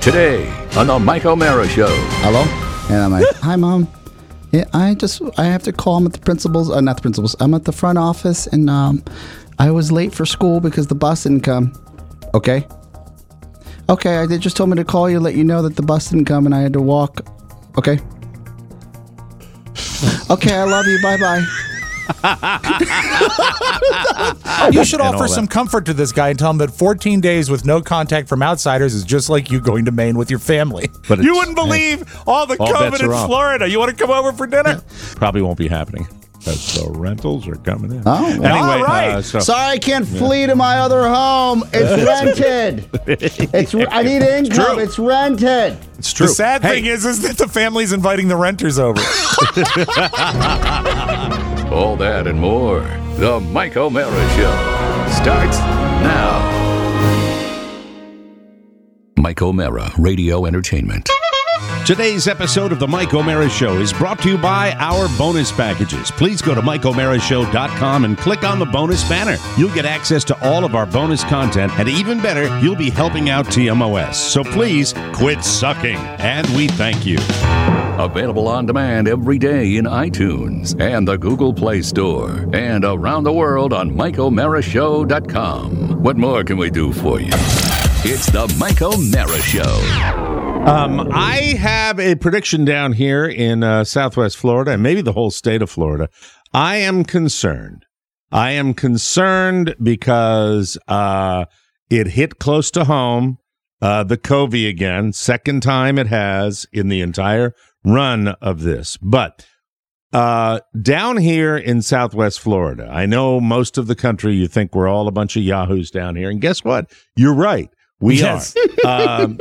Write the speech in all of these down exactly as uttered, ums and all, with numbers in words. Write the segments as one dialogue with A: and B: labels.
A: Today on the Mike O'Mara Show.
B: Hello? And I'm like, hi, Mom. Yeah, I just, I have to call. I'm at the principal's, uh, not the principal's. I'm at the front office, and um, I was late for school because the bus didn't come. Okay. Okay, they just told me to call you, let you know that the bus didn't come, and I had to walk. Okay. Okay, I love you. Bye-bye.
C: You should offer some comfort to this guy and tell him that fourteen days with no contact from outsiders is just like you going to Maine with your family.
D: But
C: you wouldn't believe hey, all the all COVID in off. Florida. You want to come over for dinner?
D: Probably won't be happening. Because the rentals are coming in.
B: Oh, well.
D: Anyway,
B: all right.
D: Uh, so,
B: Sorry, I can't yeah. flee to my other home. It's rented. It's I need income. It's, it's rented.
D: It's true.
C: The sad hey. thing is, is that the family's inviting the renters over.
A: All that and more. The Mike O'Mara Show starts now. Mike O'Mara Radio Entertainment.
E: Today's episode of the Mike O'Mara Show is brought to you by our bonus packages. Please go to mike o'mara show dot com and click on the bonus banner. You'll get access to all of our bonus content, and even better, you'll be helping out T M O S. So please quit sucking, and we thank you.
A: Available on demand every day in iTunes and the Google Play Store, and around the world on mike o'mara show dot com. What more can we do for you? It's the Mike O'Mara Show.
E: Um, I have a prediction down here in uh, Southwest Florida, and maybe the whole state of Florida. I am concerned. I am concerned because uh, it hit close to home, uh, the COVID again, second time it has in the entire run of this. But uh, down here in Southwest Florida, I know most of the country, you think we're all a bunch of yahoos down here, and guess what? You're right. We yes. are. um,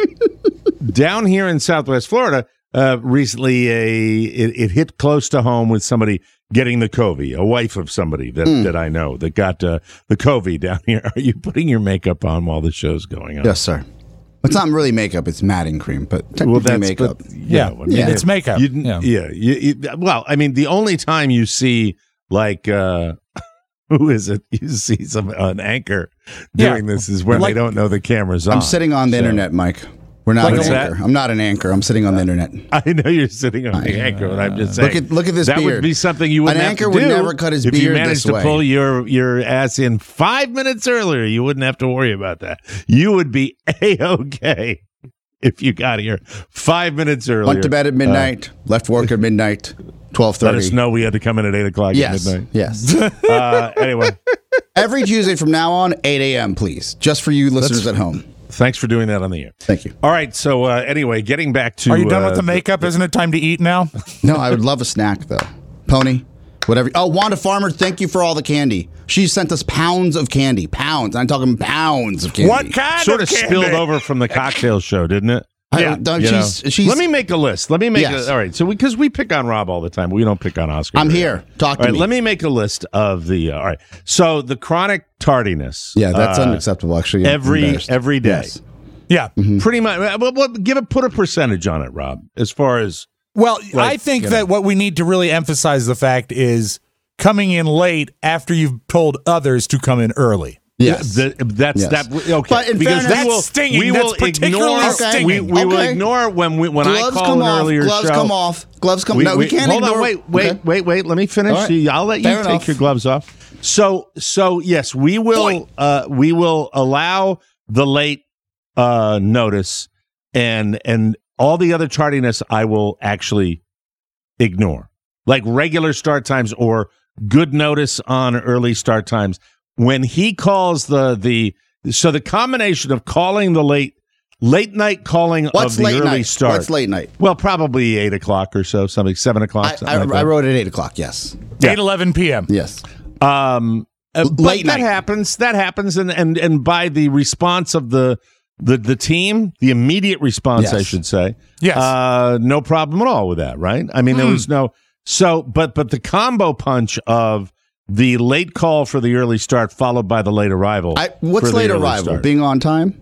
E: down here in Southwest Florida, uh, recently a it, it hit close to home with somebody getting the COVID, a wife of somebody that, mm. that I know that got uh, the COVID down here. Are you putting your makeup on while the show's going on?
B: Yes, sir. It's not really makeup; it's matting cream, but technically well, that's, makeup.
E: But, yeah,
C: yeah, I mean, yeah, it's makeup.
E: You,
C: yeah,
E: yeah. You, you, well, I mean, the only time you see like. Uh, Who is it? You see some an anchor doing yeah. this is when like, they don't know the camera's on.
B: I'm sitting on the so. internet, Mike. We're not
E: What's
B: an anchor.
E: That?
B: I'm not an anchor. I'm sitting on the internet.
E: I know you're sitting on I, the anchor, and I'm just saying.
B: Look at look at this
E: that
B: beard.
E: That would be something you wouldn't
B: an
E: have to do.
B: An anchor would never cut his
E: if
B: beard
E: If you managed to
B: way.
E: pull your, your ass in five minutes earlier, you wouldn't have to worry about that. You would be A-okay if you got here five minutes earlier.
B: Went to bed at midnight, uh, left work at midnight, twelve thirty.
E: Let us know we had to come in at eight o'clock
B: yes,
E: at midnight.
B: Yes.
E: uh, anyway.
B: Every Tuesday from now on, eight a.m., please. Just for you listeners That's, at home.
E: Thanks for doing that on the air.
B: Thank you.
E: All right, so uh, anyway, getting back to...
C: Are you done uh, with the makeup?
E: The,
C: Isn't it time to eat now?
B: No, I would love a snack, though. Pony, whatever. Oh, Wanda Farmer, thank you for all the candy. She sent us pounds of candy. Pounds. I'm talking pounds of candy.
C: What kind
E: sort
C: of
E: candy? Sort of spilled over from the cocktail show, didn't it?
B: Yeah, I, she's, she's,
E: let me make a list. Let me make
B: yes.
E: a, all right. So because we, we pick on Rob all the time, we don't pick on Oscar.
B: I'm here. Talk to
E: all right,
B: me.
E: Let me make a list of the. Uh, all right. So the chronic tardiness.
B: Yeah, that's
E: uh,
B: unacceptable. Actually,
E: every every day.
B: Yes.
C: Yeah,
E: mm-hmm. pretty much. Well, well, give a put a percentage on it, Rob. As far as
C: well,
E: like,
C: I think
E: you
C: that
E: know.
C: what we need to really emphasize the fact is coming in late after you've told others to come in early.
B: Yes,
E: the, that's
B: yes.
E: that. Okay,
B: but in
E: because
B: fairness,
E: we will,
C: that's stinging.
E: we
C: That's
E: will
C: particularly
E: ignore.
C: stinging.
E: We, we
B: okay.
E: will ignore when we when
B: gloves
E: I call
B: come
E: an
B: off,
E: earlier
B: gloves
E: show.
B: come off. Gloves come.
E: We,
B: no, we,
E: we
B: can't
E: hold
B: ignore.
E: on. Wait, wait,
B: okay.
E: wait, wait. Let me finish.
B: Right.
E: I'll let you
B: Fair
E: take
B: enough.
E: your gloves off. So, so yes, we will. Uh, we will allow the late uh, notice and and all the other tardiness. I will actually ignore, like regular start times or good notice on early start times. When he calls the the so the combination of calling the late late night calling
B: What's
E: of the
B: late
E: early
B: night?
E: start.
B: What's late night?
E: Well, probably eight o'clock or so, something seven o'clock.
B: I, I,
E: like
B: I wrote at eight o'clock. Yes,
C: eight eleven p.m.
B: Yes.
E: Um, uh, but
B: late
E: that
B: night.
E: happens. That happens, and and and by the response of the the the team, the immediate response,
B: Yes.
E: I should say.
C: Yes.
E: Uh, no problem at all with that, right? I mean, there
C: Mm.
E: was no. So, but but the combo punch of the late call for the early start followed by the late arrival.
B: I, what's
E: for the
B: late
E: early
B: arrival?
E: start.
B: Being on time?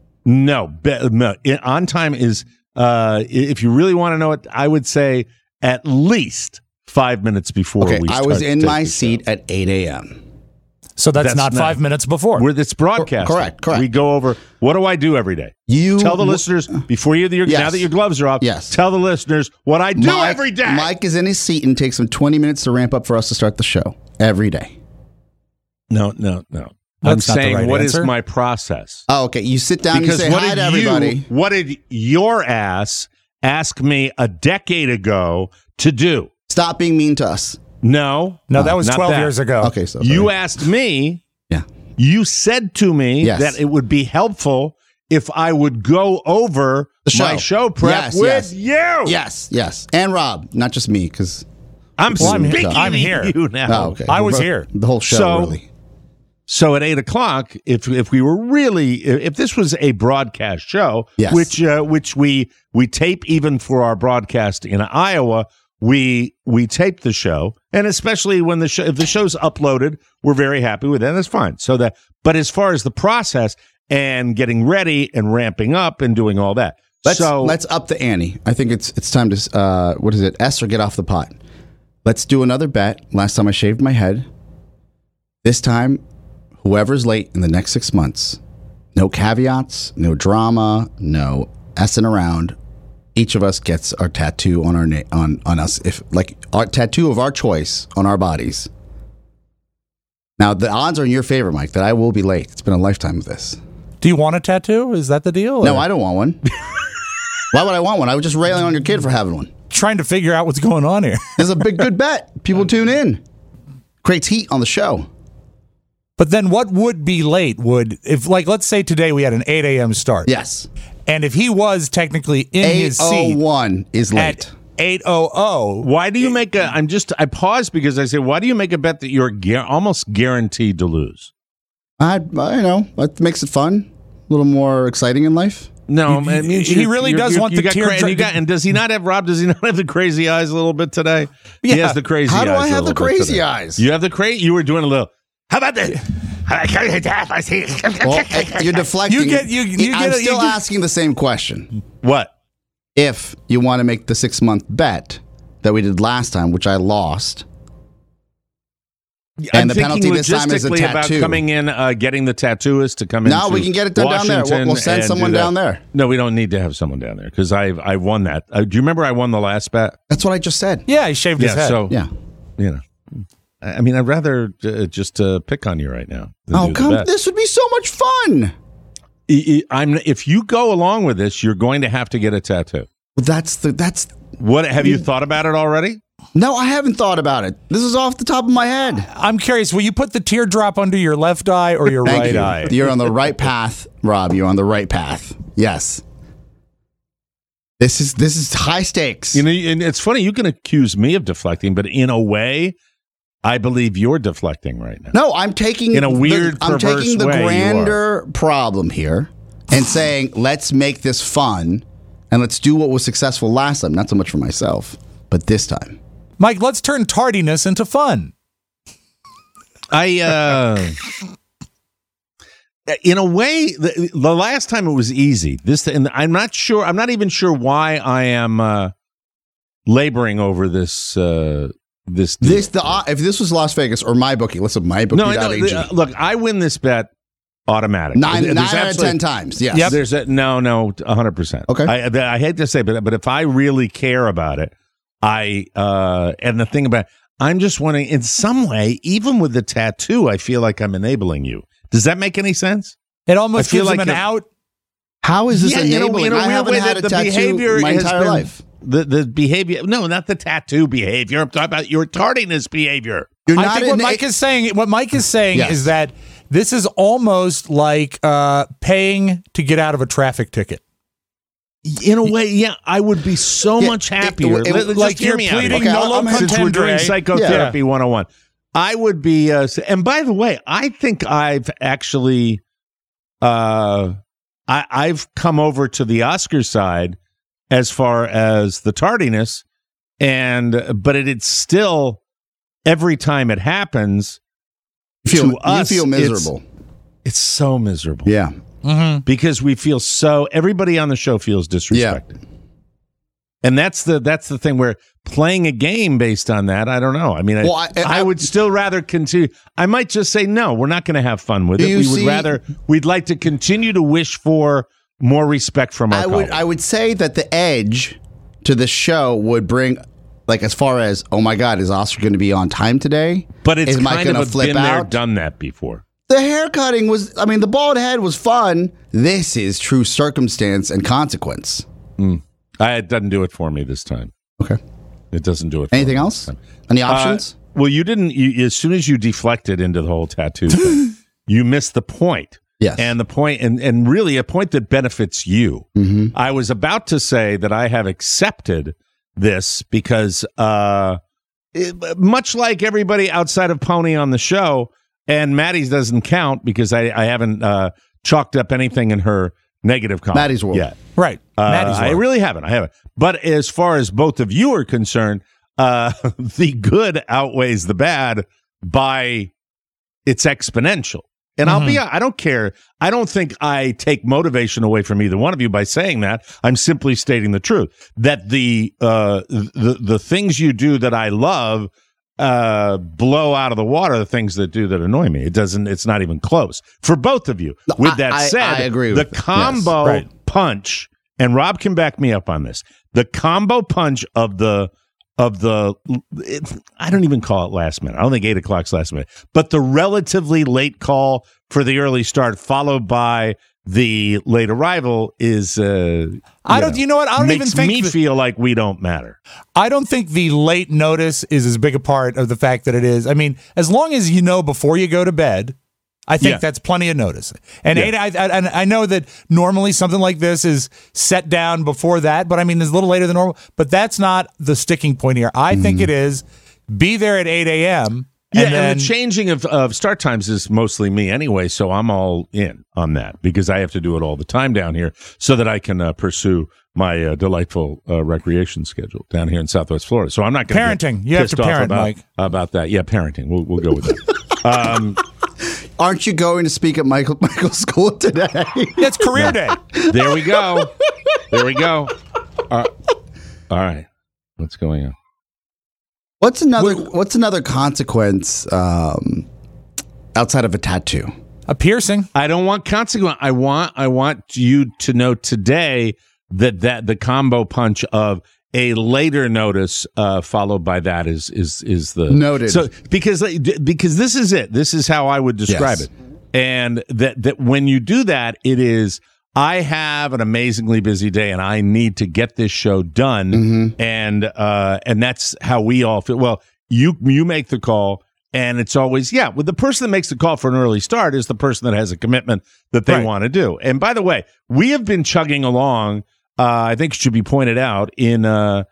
E: No, be, no. It, on time is, uh, if you really want to know it, I would say at least five minutes before
B: Okay,
E: we
B: I
E: start
B: was in
E: to
B: my
E: take the
B: seat
E: show.
B: at eight a.m.
C: So that's,
E: That's
C: not,
E: not-
C: five minutes before.
E: Where it's broadcast.
B: Correct, correct.
E: We go over, what do I do every day?
B: You
E: Tell the listeners, before you, your,
B: Yes.
E: now that your gloves are off,
B: Yes.
E: tell the listeners what I do
B: Mike,
E: every day.
B: Mike is in his seat and takes him twenty minutes to ramp up for us to start the show every day.
E: No, no, no. I'm
C: That's not the
E: saying,
C: right
E: what is
C: answer.
E: my process?
B: Oh, okay. You sit down
E: Because
B: and you
E: what
B: say hi
E: did
B: to everybody.
E: you, what did your ass ask me a decade ago to do?
B: Stop being mean to us.
E: No.
C: no, that was
E: not
C: twelve
E: that.
C: years ago.
B: Okay, so
E: You
B: sorry.
E: asked me,
B: Yeah.
E: you said to me
B: Yes.
E: that it would be helpful if I would go over
B: The show.
E: my show prep
B: Yes,
E: with
B: yes.
E: you.
B: Yes, yes. And Rob, not just me, because
E: I'm
C: Well, I'm-
E: speaking
C: I'm
E: to
C: here.
E: you now.
B: oh, okay.
C: I was here.
B: The whole show,
E: So-
B: really.
E: So at eight o'clock, if if we were really, if this was a broadcast show,
B: Yes.
E: which uh, which we we tape even for our broadcast in Iowa, we we tape the show, and especially when the show, if the show's uploaded, we're very happy with it. That's fine. So that, but as far as the process and getting ready and ramping up and doing all that,
B: Let's
E: so
B: let's up the ante. I think it's it's time to uh, what is it? S or get off the pot. Let's do another bet. Last time I shaved my head. This time, whoever's late in the next six months, no caveats, no drama, no essing around. Each of us gets our tattoo on our na- on on us, if like our tattoo of our choice on our bodies. Now the odds are in your favor, Mike, that I will be late. It's been a lifetime of this.
C: Do you want a tattoo? Is that the deal?
B: No,
C: Or
B: I don't want one. Why would I want one? I was just railing on your kid for having one.
C: trying to figure out what's going on here.
B: This is a big good bet. People tune in. Creates heat on the show.
C: But then what would be late would, if like, let's say today we had an eight a.m. start.
B: Yes.
C: And if he was technically in his
B: eight oh
C: seat
B: one is late.
C: at eight hundred,
E: why do you make a? I'm just. I paused because I said, why do you make a bet that you're gar- almost guaranteed to lose?
B: I, I know. That makes it fun. A little more exciting in life.
E: No,
C: You-
E: it means
C: he
E: you're-
C: really
E: you're-
C: does
E: you're-
C: want
E: you
C: the
E: got
C: tear
E: cra- and
C: dra-
E: you got, and does he not have Rob? Does he not have the crazy eyes a little bit today? He
C: Yeah.
E: has the crazy.
B: How do
E: eyes
B: I
E: a
B: have the
E: little bit
B: crazy
E: today.
B: eyes?
E: You have the crazy. You were doing a little. How about this?
B: Well, eh, you're deflecting.
C: You get- you- you
B: I'm
C: get a-
B: still
C: you get-
B: asking the same question.
E: What?
B: If you want to make the six month bet that we did last time, which I lost,
E: I'm
B: And the
E: thinking
B: penalty this time is a
E: logistically about
B: tattoo.
E: coming in, uh, getting the tattooist to come in.
B: No, we can get it done down there. We'll- we'll send someone down there.
E: No, we don't need to have someone down there because I've I won that. Uh, do you remember I won the last bet?
B: that's what I just said.
C: Yeah, he shaved his
E: Yeah.
C: head.
E: So
B: Yeah.
E: you know, I I mean, I'd rather uh, just uh, pick on you right now. than
B: Oh,
E: do the
B: come!
E: bet.
B: This would be so much fun.
E: I- I- I'm. If you go along with this, you're going to have to get a tattoo.
B: That's the that's.
E: What have you thought about it already?
B: No, I haven't thought about it. This is off the top of my head.
C: I'm curious, will you put the teardrop under your left eye or your
B: Thank
C: right
B: you.
C: eye?
B: You're on the right path, Rob. You're on the right path. Yes. This is this is high stakes.
E: You know, and it's funny. You can accuse me of deflecting, but in a way, I believe you're deflecting right now.
B: No, I'm taking
E: In a weird,
B: The, I'm
E: perverse
B: taking the
E: way, you
B: grander problem here and saying let's make this fun and let's do what was successful last time. Not so much for myself, but this time.
C: Mike, let's turn tardiness into fun.
E: I, uh, in a way, the, the last time it was easy. This, and I'm not sure. I'm not even sure why I am uh, laboring over this. Uh, this, deal.
B: This the uh, if this was Las Vegas or my bookie, let's look my bookie.
E: no, I know, uh, look, I win this bet automatically.
B: Nine,
E: There's
B: nine out of
E: absolutely-
B: ten times. Yes.
C: Yep.
E: There's a no, no, a hundred percent.
B: Okay.
E: I, I hate to say, but but if I really care about it, I uh, and the thing about, I'm just wondering, in some way, even with the tattoo, I feel like I'm enabling you. Does that make any sense?
C: It almost
E: I feel
C: gives him
E: like
C: an
E: a-
C: out.
B: How is this
E: Yeah, in a-
B: enabling?
E: in a
B: I
E: weird
B: haven't
E: way
B: had
E: that
B: a
E: the
B: tattoo
E: behavior
B: my
E: has
B: entire
E: been-
B: life.
E: The the behavior, no, not the tattoo behavior. I'm talking about your tardiness behavior.
B: You're
C: I
B: not
C: think what
B: ena-
C: Mike is saying, what Mike is saying
B: Yes.
C: is that this is almost like uh, paying to get out of a traffic ticket.
E: In a way, yeah, I would be so
B: Yeah,
E: much
B: it-
E: happier.
B: it- it-
E: Let- just
C: like
E: hear
C: you're
E: me out here.
C: pleading
B: Okay,
C: nolo
B: I'm-
E: Since we're doing
C: contendere.
E: psychotherapy one oh one, I would be. Uh, and by the way, I think I've actually, uh, I, I've come over to the Oscar side as far as the tardiness, and but it, it's still every time it happens.
B: You feel,
E: to us,
B: you feel
E: it's-
B: miserable.
E: It's so miserable.
B: Yeah.
C: Mm-hmm.
E: because we feel so. Everybody on the show feels disrespected. And that's the that's the thing where playing a game based on that, I don't know. I mean,
B: Well,
E: I,
B: I-
E: I,
B: I-
E: would still rather continue. I might just say, no, we're not going to have fun with it.
B: You
E: We would
B: see-
E: rather, we'd like to continue to wish for more respect from our
B: I would
E: colleagues.
B: I would say that the edge to the show would bring, like, as far as, oh my God, is Oscar going to be on time today?
E: But it's
B: Is Mike
E: kind of
B: gonna
E: a
B: flip
E: been there,
B: out?
E: done that before.
B: The haircutting was, I mean, the bald head was fun. This is true circumstance and consequence.
E: I, it doesn't do it for me this time.
B: Okay.
E: It doesn't do it for
B: Anything
E: me
B: else?
E: this time.
B: Any
E: Uh,
B: options?
E: well, you didn't, you, as soon as you deflected into the whole tattoo thing, you missed the point.
B: Yes.
E: And the point, and, and really a point that benefits you.
B: Mm-hmm.
E: I was about to say that I have accepted this because, uh, it, much like everybody outside of Pony on the show, and Maddie's doesn't count because I, I haven't uh, chalked up anything in her negative column
B: Maddie's World.
E: yet.
C: Right.
E: Uh,
C: Maddie's
E: I
C: World.
E: really haven't. I haven't. But as far as both of you are concerned, uh, the good outweighs the bad by it's exponential. And I'll be, I don't care. I don't think I take motivation away from either one of you by saying that. I'm simply stating the truth that the, uh, the, the things you do that I love, uh, blow out of the water the things that do that annoy me. It doesn't, it's not even close for both of you.
B: No,
E: With
B: I-
E: that
B: I-
E: said,
B: I agree
E: the
B: with that.
E: combo
B: Yes, right.
E: punch, and Rob can back me up on this, the combo punch of the, of the, it, I don't even call it last minute. I don't think eight o'clock's last minute, but the relatively late call for the early start, followed by the late arrival, is. Uh,
C: I
E: you
C: don't.
E: know,
C: You know what? I don't
E: makes
C: even think.
E: me
C: that-
E: feel like we don't matter.
C: I don't think the late notice is as big a part of the fact that it is. I mean, as long as you know before you go to bed, I think
E: Yeah.
C: that's plenty of notice. And
E: Yeah.
C: eight, I, I, and I know that normally something like this is set down before that, but I mean, it's a little later than normal. But that's not the sticking point here. I think it is be there at eight a.m.
E: Yeah,
C: and
E: and,
C: then
E: the changing of, of start times is mostly me anyway, so I'm all in on that because I have to do it all the time down here so that I can uh, pursue my uh, delightful uh, recreation schedule down here in Southwest Florida. So I'm not going
C: Parenting. You have to parent,
E: about,
C: Mike.
E: about that. Yeah, parenting. We'll, we'll go with that. um,
B: Aren't you going to speak at Michael Michael's school today?
C: it's career day.
E: there we go. There we go. Uh, all right. What's going on?
B: What's another What's another consequence um, outside of a tattoo?
C: A piercing.
E: I don't want consequence. I want I want you to know today that that the combo punch of a later notice uh, followed by that is is is the
B: Noted.
E: So because because this is it. This is how I would describe
B: Yes.
E: it. And that that when you do that, it is. I have an amazingly busy day, and I need to get this show done,
B: Mm-hmm.
E: and uh, and that's how we all feel. Well, you you make the call, and it's always yeah. Well, the person that makes the call for an early start is the person that has a commitment that they
C: Right.
E: want to do. And by the way, we have been chugging along. Uh, I think it should be pointed out in uh,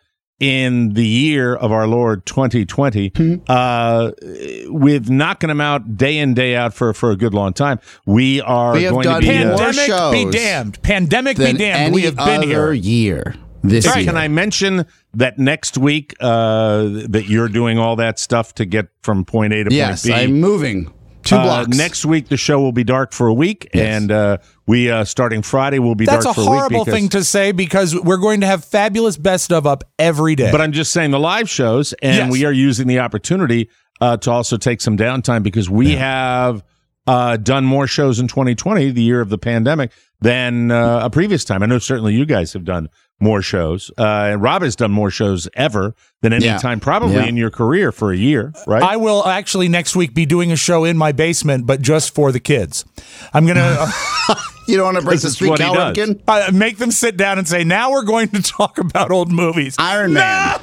E: in the year of our Lord twenty twenty,
B: Mm-hmm.
E: uh, with knocking them out day in day out for for a good long time. We are
B: We have
E: going
B: done
E: to be. uh,
B: more
C: Pandemic be
B: shows
C: damned. Pandemic be
B: Than
C: damned.
B: any
C: We have been
B: other
C: here.
B: year this
E: Right.
B: year.
E: Can I mention that next week uh, that you're doing all that stuff to get from point A to
B: Yes,
E: point B?
B: I'm moving two
E: Uh,
B: blocks.
E: next week, the show will be dark for a week,
B: Yes.
E: and uh, we uh, starting Friday will be
C: That's a
E: dark for a week.
C: horrible
E: because-
C: thing to say because we're going to have fabulous best of up every day.
E: But I'm just saying the live shows, and
C: Yes.
E: we are using the opportunity uh, to also take some downtime because we have uh, done more shows in twenty twenty, the year of the pandemic, than uh, a previous time. I know certainly you guys have done more shows. Uh, and Rob has done more shows ever than any
B: Yeah.
E: time probably
B: Yeah.
E: in your career for a year, right?
C: I will actually next week be doing a show in my basement, but just for the kids. I'm going to
B: you don't want to break
E: This
B: the
E: is
B: street,
E: what he
B: Cal
E: does.
B: Ripken?
C: uh, make them sit down and say, now we're going to talk about old movies.
B: Iron Man.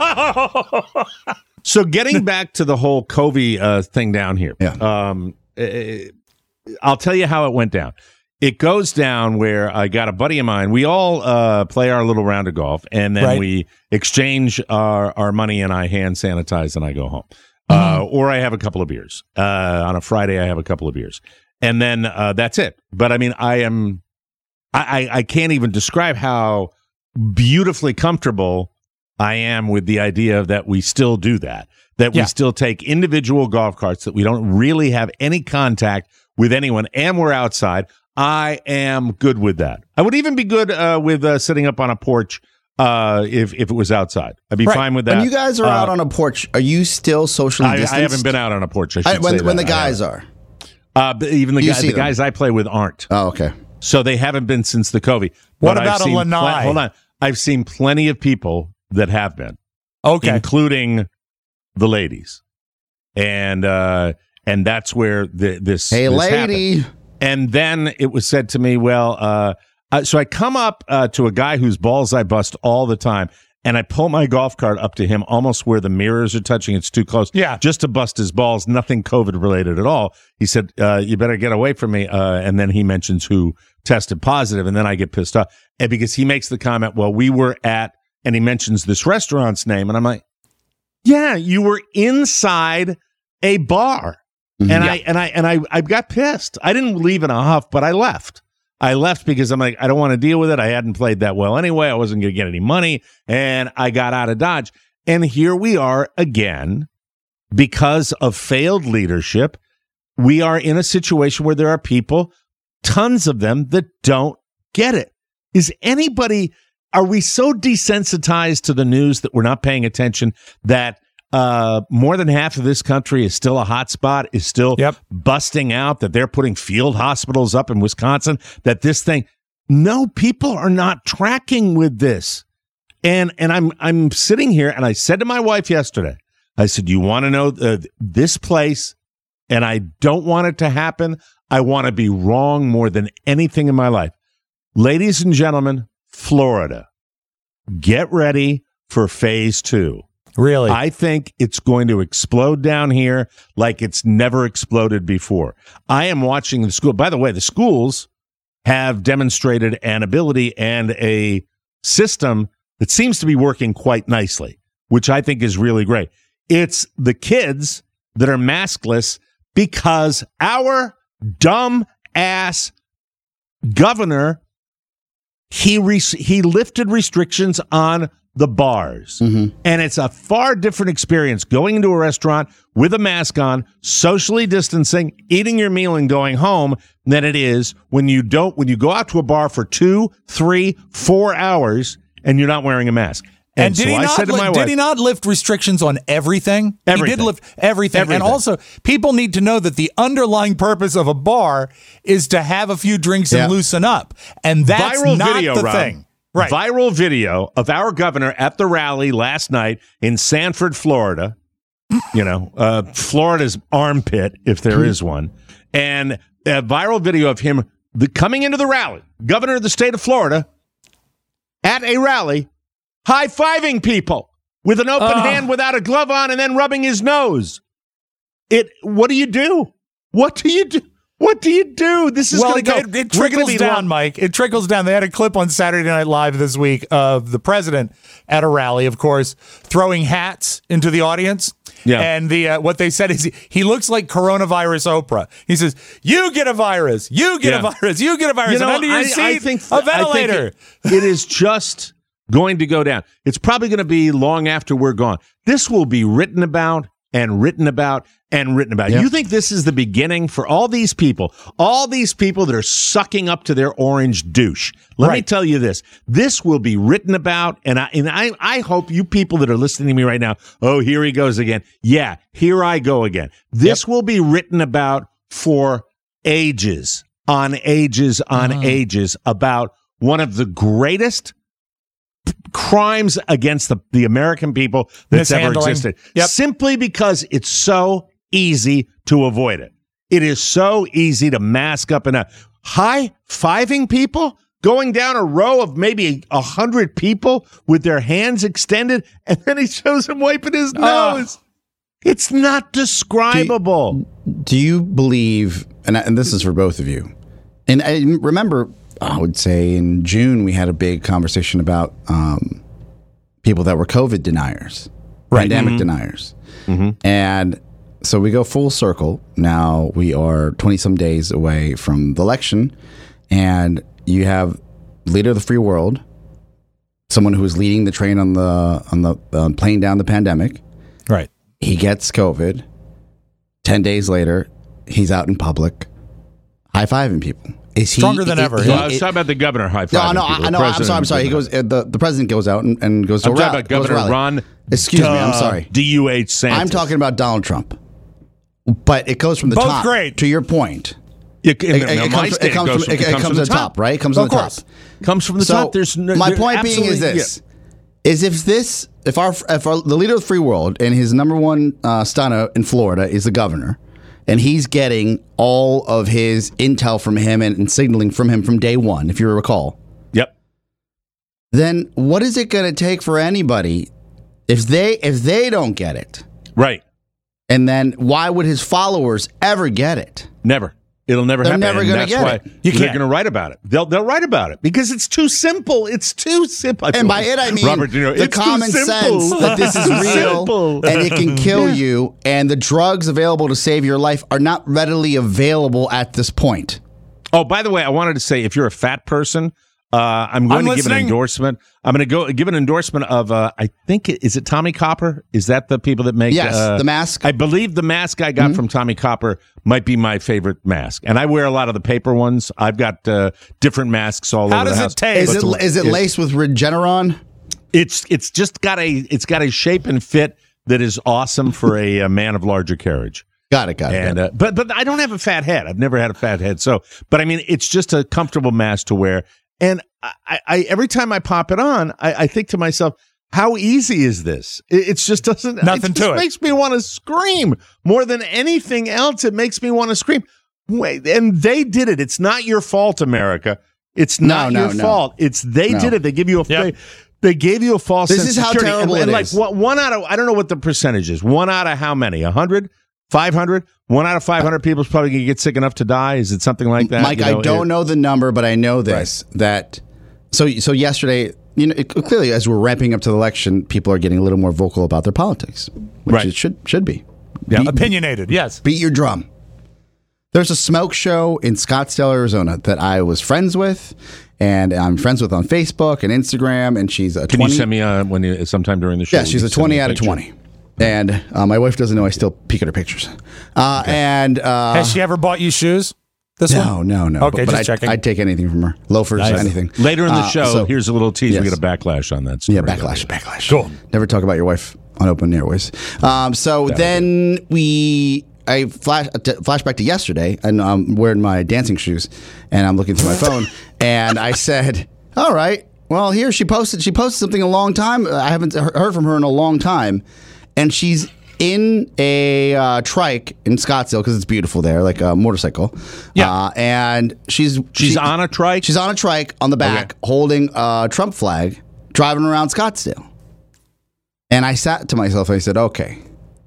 E: So getting back to the whole Covey uh, thing down here,
B: Yeah.
E: um, eh, I'll tell you how it went down. It goes down where I got a buddy of mine. We all uh, play our little round of golf, and then
C: Right.
E: we exchange our, our money, and I hand sanitize, and I go home. Uh, or I have a couple of beers. Uh, on a Friday, I have a couple of beers. And then uh, that's it. But I mean, I am, I, I, I can't even describe how beautifully comfortable I am with the idea that we still do that, that we
C: Yeah.
E: still take individual golf carts, that we don't really have any contact with anyone, and we're outside. I am good with that. I would even be good uh, with uh, sitting up on a porch uh, if if it was outside. I'd be
C: Right.
E: fine with that.
B: When you guys are
E: Uh,
B: out on a porch, are you still socially
E: I,
B: distanced?
E: I haven't been out on a porch. I should
B: I- when
E: say
B: when
E: that.
B: the
E: I
B: guys
E: haven't.
B: are.
E: Uh, but even the,
B: You
E: guy,
B: see
E: the
B: them.
E: guys I play with aren't.
B: Oh, okay.
E: So they haven't been since the COVID.
C: What
E: But I've
C: about a
E: seen
C: Lanai?
E: plen- hold on. I've seen plenty of people that have been,
C: Okay.
E: including the ladies. And uh, and that's where the, this
B: Hey,
E: this
B: lady.
E: happened. And then it was said to me, well, uh, uh, so I come up uh, to a guy whose balls I bust all the time, and I pull my golf cart up to him almost where the mirrors are touching. It's too close.
C: Yeah.
E: Just to bust his balls. Nothing COVID related at all. He said, uh, you better get away from me. Uh, and then he mentions who tested positive, and then I get pissed off. And because he makes the comment, well, we were at, and he mentions this restaurant's name, and I'm like, yeah, you were inside a bar.
B: Mhm.
E: And
B: Yeah.
E: I and I and I I got pissed. I didn't leave in a huff, but I left. I left because I'm like, I don't want to deal with it. I hadn't played that well anyway. I wasn't going to get any money, and I got out of Dodge. And here we are again, because of failed leadership. We are in a situation where there are people, tons of them, that don't get it. Is anybody? Are we so desensitized to the news that we're not paying attention that uh, more than half of this country is still a hot spot, is still
C: Yep.
E: busting out, that they're putting field hospitals up in Wisconsin, that this thing, no, people are not tracking with this. And and I'm I'm sitting here, and I said to my wife yesterday, I said, you want to know uh, this place, and I don't want it to happen. I want to be wrong more than anything in my life. Ladies and gentlemen, Florida, get ready for phase two.
C: Really?
E: I think it's going to explode down here like it's never exploded before. I am watching the school. By the way, the schools have demonstrated an ability and a system that seems to be working quite nicely, which I think is really great. It's the kids that are maskless because our dumb ass governor, he re- he lifted restrictions on the bars.
B: Mhm.
E: And it's a far different experience going into a restaurant with a mask on, socially distancing, eating your meal and going home than it is when you don't, when you go out to a bar for two, three, four hours and you're not wearing a mask. And,
C: And did,
E: so
C: he
E: I
C: not
E: said to
C: li-
E: my
C: did
E: wife,
C: he not lift restrictions on everything? He
E: Everything.
C: did lift everything.
E: Everything.
C: And also, people need to know that the underlying purpose of a bar is to have a few drinks and
B: Yeah.
C: loosen up. And that's
E: viral
C: not
E: video,
C: the
E: Rob.
C: thing. Right.
E: Viral video of our governor at the rally last night in Sanford, Florida. You know, uh, Florida's armpit, if there is one. And a viral video of him the, coming into the rally, governor of the state of Florida, at a rally, high-fiving people with an open
C: Oh.
E: hand without a glove on and then rubbing his nose. It. What do you do? What do you do? What do you do? This is
C: well,
E: going to go.
C: it, it
E: we're gonna
C: trickles
E: be
C: down,
E: long-
C: Mike. It trickles down. They had a clip on Saturday Night Live this week of the president at a rally, of course, throwing hats into the audience.
E: Yeah.
C: And the uh, what they said is he, he looks like coronavirus Oprah. He says, "You get a virus. You get
E: Yeah.
C: a virus. You get a virus.
E: You know,
C: and under your
E: I-
C: seat,
E: I think-
C: a
E: I think
C: ventilator."
E: it- it is just going to go down. It's probably going to be long after we're gone. This will be written about and written about and written about.
B: Yep.
E: You think this is the beginning for all these people, all these people that are sucking up to their orange douche? Let me
C: Right.
E: tell you this. This will be written about, and I and I, I hope you people that are listening to me right now, oh, here he goes again. Yeah, here I go again. This will be written about for ages, on ages, on ages, about one of the greatest crimes against the, the American people that's ever
C: Mishandling.
E: existed.
C: Yep.
E: Simply because it's so easy to avoid it. It is so easy to mask up and uh, high-fiving people, going down a row of maybe a hundred people with their hands extended, and then he shows him wiping his nose. It's not describable.
B: Do you believe, and, and this is for both of you, and I remember, I would say in June, we had a big conversation about um, people that were COVID deniers, pandemic deniers. And so we go full circle. Now we are twenty-some days away from the election, and you have leader of the free world, someone who is leading the train on the on the uh, playing down the pandemic.
C: Right.
B: He gets COVID. Ten days later, he's out in public, high-fiving people. Is he
C: Stronger than
B: he-
C: ever.
B: he-
E: Well, I was talking about the governor high
B: No,
E: five.
B: no, I, no. I'm sorry. I'm sorry. He goes. Uh, the the president goes out and, and goes to
E: I'm
B: a
E: talking
B: rally.
E: about
B: goes to a
E: Governor
B: rally.
E: Ron.
B: Excuse me. I'm
E: Duh.
B: sorry.
E: D U H Santis.
B: I'm talking about Donald Trump. But it goes from the
C: Both
B: top.
C: great.
B: To your point,
E: It,
B: it,
E: no,
B: it
E: my
B: comes,
E: state
B: it comes
E: goes
B: from, it,
E: it
B: it comes to the top, right? It comes
C: Of
B: to the
C: course.
B: top.
E: Comes from the
B: So
E: top. There's no,
B: my
E: there
B: point being is
E: absolutely-
B: this: is if this, if our, if our, the leader of the free world and his number one uh, stunner in Florida is the governor, and he's getting all of his intel from him and, and signaling from him from day one, if you recall,
E: Yeah. Yep.
B: then what is it going to take for anybody if they if they don't get it?
E: Right.
B: And then why would his followers ever get it?
E: Never. It'll never
B: They're
E: happen.
B: never
E: and
B: gonna
E: that's
B: get
E: why
B: it.
C: You
E: they're
C: can't.
E: going to write about it. They'll they'll write about it because it's too simple. It's too simple.
B: And by it, I mean
E: Robert De Niro,
B: the
E: it's too
B: common
E: simple.
B: sense that this is real
E: Simple.
B: and it can kill you, and the drugs available to save your life are not readily available at this point.
E: Oh, by the way, I wanted to say if you're a fat person, uh, I'm going
C: I'm
E: to give an
C: listening.
E: endorsement. I'm going to go give an endorsement of uh, I think it, is it Tommy Copper? Is that the people that make
B: Yes,
E: uh,
B: the mask.
E: I believe the mask I got from Tommy Copper might be my favorite mask, and I wear a lot of the paper ones. I've got uh, different masks all
C: How
E: over
C: does
E: the
C: it
E: house.
C: taste?
B: Is it is it laced with Regeneron?
E: It's it's just got a it's got a shape and fit that is awesome for a, a man of larger carriage.
B: Got it, got it.
E: And
B: got it.
E: uh, but but I don't have a fat head. I've never had a fat head. So, but I mean, it's just a comfortable mask to wear. And I, I every time I pop it on, I, I think to myself, how easy is this? It it's just doesn't
C: Nothing
E: it
C: to
E: just
C: it.
E: makes me want to scream more than anything else. It makes me want to scream. Wait, and they did it. It's not your fault, America. It's not
B: no,
E: your
B: no.
E: fault. It's they
B: No.
E: did it. They give you a
C: Yep.
E: they, they gave you a false
B: This
E: sense
B: is
E: of
B: how
E: security.
B: terrible
E: and, and
B: it
E: like
B: is.
E: what one out of I don't know what the percentage is. One out of how many? A hundred? five hundred? One out of five hundred people is probably going to get sick enough to die. Is it something like that?
B: Mike,
E: You know,
B: I don't
E: it-
B: know the number, but I know this that so so yesterday, you know, it, clearly as we're ramping up to the election, people are getting a little more vocal about their politics, which
E: Right.
B: it should should be.
E: Yeah.
B: Beat-
C: Opinionated, yes.
B: beat your drum. There's a smoke show in Scottsdale, Arizona that I was friends with, and I'm friends with on Facebook and Instagram, and she's a
E: Can
B: twenty.
E: you send me uh, when you, sometime during the show?
B: Yeah, she's
E: you
B: a
E: send me
B: twenty out of
E: picture?
B: twenty. And uh, my wife doesn't know I still peek at her pictures. Uh, And uh,
C: Has she ever bought you shoes? This
B: no,
C: one?
B: no, no.
C: Okay,
B: but, but
C: just
B: I'd,
C: checking.
B: I'd take anything from her, loafers,
C: Nice.
B: anything.
E: Later in the
B: Uh,
E: show,
B: so-
E: here's a little tease. We
B: yes.
E: get a backlash on that. Story.
B: Yeah, backlash, backlash.
C: Cool.
B: Never talk about your wife on Open Airways. Um, so then we, I flash uh, t- flashback to yesterday, and I'm wearing my dancing shoes, and I'm looking through my phone, and I said, "All right, well, here she posted. She posted something a long time. I haven't he- heard from her in a long time, and she's in a uh, trike in Scottsdale because it's beautiful there, like a motorcycle.
C: Yeah.
B: uh, and she's
E: She's
B: she-
E: on a trike.
B: She's on a trike on the back, holding a Trump flag, driving around Scottsdale. And I sat to myself and I said, okay,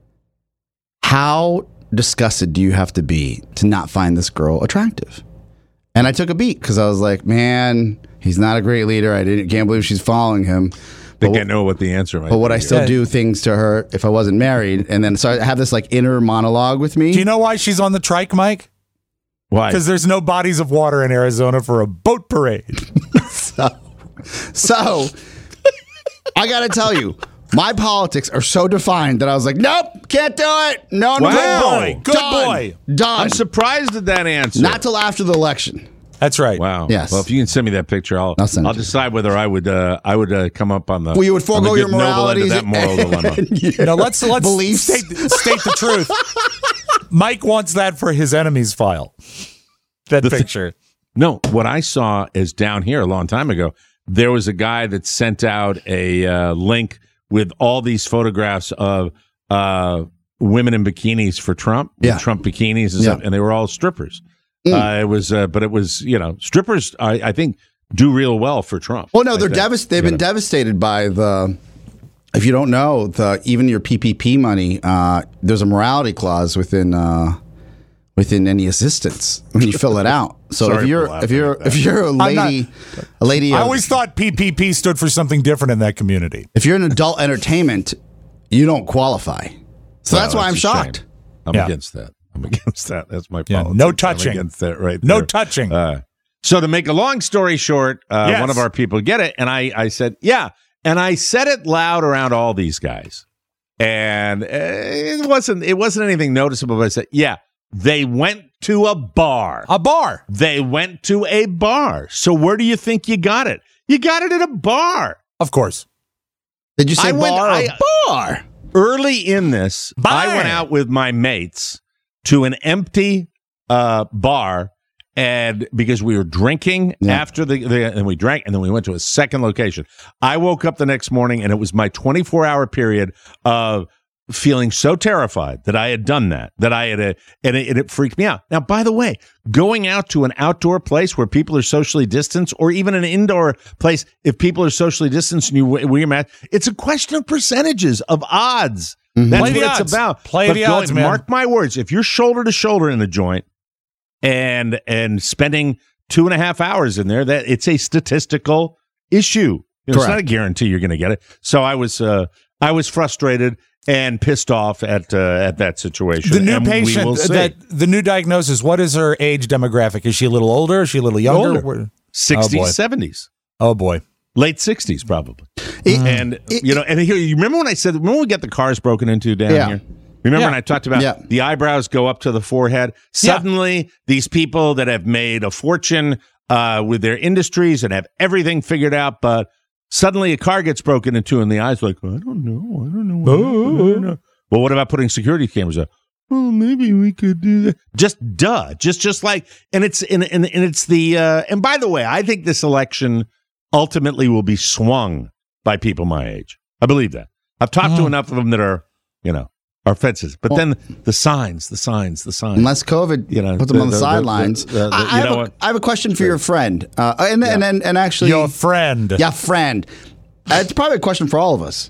B: how disgusted do you have to be to not find this girl attractive? And I took a beat because I was like, man, he's not a great leader. I didn't, can't believe she's following him.
E: I think I know what the answer might
B: But
E: be.
B: would I still
C: Yeah.
B: do things to her if I wasn't married? And then so I have this like inner monologue with me.
C: Do you know why she's on the trike, Mike?
E: Why?
C: Because there's no bodies of water in Arizona for a boat parade.
B: So, so I got to tell you, my politics are so defined that I was like, nope, can't do it. No, no,
E: Wow.
B: no.
C: Good boy. Good
B: Done.
C: boy.
B: Done.
E: I'm surprised at that answer.
B: Not till after the election.
C: That's right.
E: Wow.
B: Yes.
E: Well, if you can send me that picture, I'll
B: I'll send it
E: I'll
B: to you.
E: decide whether I would uh, I would uh, come up on the.
B: Well, you would
E: on the
B: forego
E: good
B: your
E: noble end of
B: moralities
E: that moral dilemma.
C: You know, let's let's
B: Beliefs.
C: state, state the truth. Mike wants that for his enemies file. That picture.
E: No, what I saw is down here a long time ago. There was a guy that sent out a uh, link with all these photographs of uh, women in bikinis for Trump, with
B: Yeah.
E: Trump bikinis, and,
B: Yeah.
E: stuff, and they were all strippers.
B: Mm.
E: Uh, it was, uh, but it was, you know, strippers. I, I think do real well for Trump.
B: Well, no,
E: I
B: they're
E: think.
B: devast- They've
E: You
B: been
E: know.
B: devastated by the. If you don't know, the even your P P P money, uh, there's a morality clause within uh, within any assistance when you fill it out. So
E: Sorry
B: if
E: for
B: you're
E: laughing
B: if you're
E: at that.
B: if you're a
C: not-
B: lady, a lady,
C: I
B: of-
C: always thought P P P stood for something different in that community.
B: if you're in adult entertainment, you don't qualify. So
E: Well,
B: that's why I'm
E: a shame.
B: shocked.
E: I'm
C: Yeah.
E: against that. I'm against that. That's my
C: Yeah,
E: politics.
C: no
E: I'm
C: touching.
E: against that right
C: No
E: there.
C: touching.
E: Uh, so to make a long story short, uh,
C: Yes.
E: one of our people get it, and I, I said, yeah, and I said it loud around all these guys, and uh, it wasn't it wasn't anything noticeable. But I said, yeah, They went to a bar.
C: A bar.
E: They went to a bar. So where do you think you got it? You got it at a bar.
C: Of course.
B: Did you say
E: I
B: bar
E: went-
B: or
E: I-
B: bar?
E: Early in this,
C: Bar.
E: I went out with my mates to an empty uh, bar, and because we were drinking
B: Yeah.
E: after the, the and we drank, and then we went to a second location. I woke up the next morning, and it was my twenty-four hour period of feeling so terrified that I had done that, that I had, a, and, it, and it freaked me out. Now, by the way, going out to an outdoor place where people are socially distanced, or even an indoor place, if people are socially distanced and you wear wear your mask, it's a question of percentages, of odds. That's
C: Play
E: what
C: the
E: it's
C: odds.
E: about.
C: Play
E: But
C: the
E: going-
C: odds, man.
E: Mark my words, if you're shoulder to shoulder in the joint and and spending two and a half hours in there, that it's a statistical issue. You know, it's
B: Correct.
E: not a guarantee you're going to get it. So I was uh, I was frustrated and pissed off at uh, at that situation.
C: The new
E: and we
C: patient,
E: will see.
C: that the new diagnosis, what is her age demographic? Is she a little older? Is she a little younger?
E: Older.
C: Where-
E: sixties,
C: Oh, boy.
E: seventies,
C: Oh, boy.
E: late sixties, probably.
B: It-
E: And
B: it-
E: you know, and here, you remember when I said, remember when we got the cars broken into down
B: Yeah.
E: here? Remember
C: Yeah.
E: when I talked about
B: Yeah.
E: the eyebrows go up to the forehead? Suddenly, these people that have made a fortune uh, with their industries and have everything figured out, but suddenly a car gets broken into, and the eyes are like, I don't know, I don't know. What happened, I don't know. Well, what about putting security cameras up? Well, maybe we could do that. Just duh. Just just like, and it's and and, and it's the uh, and by the way, I think this election ultimately will be swung by people my age. I believe that. I've talked to enough of them that are, you know, are fences. But then the signs, the signs, the signs.
B: Unless COVID
E: You know,
B: puts them
E: the-
B: on the,
E: the- the-
B: sidelines.
E: the- the-
B: I, I
E: you
B: have
E: know
B: a,
E: what?
B: I have a question for your friend. Uh, and, and, and, and actually,
C: Your friend.
B: yeah, friend. Uh, it's probably a question for all of us.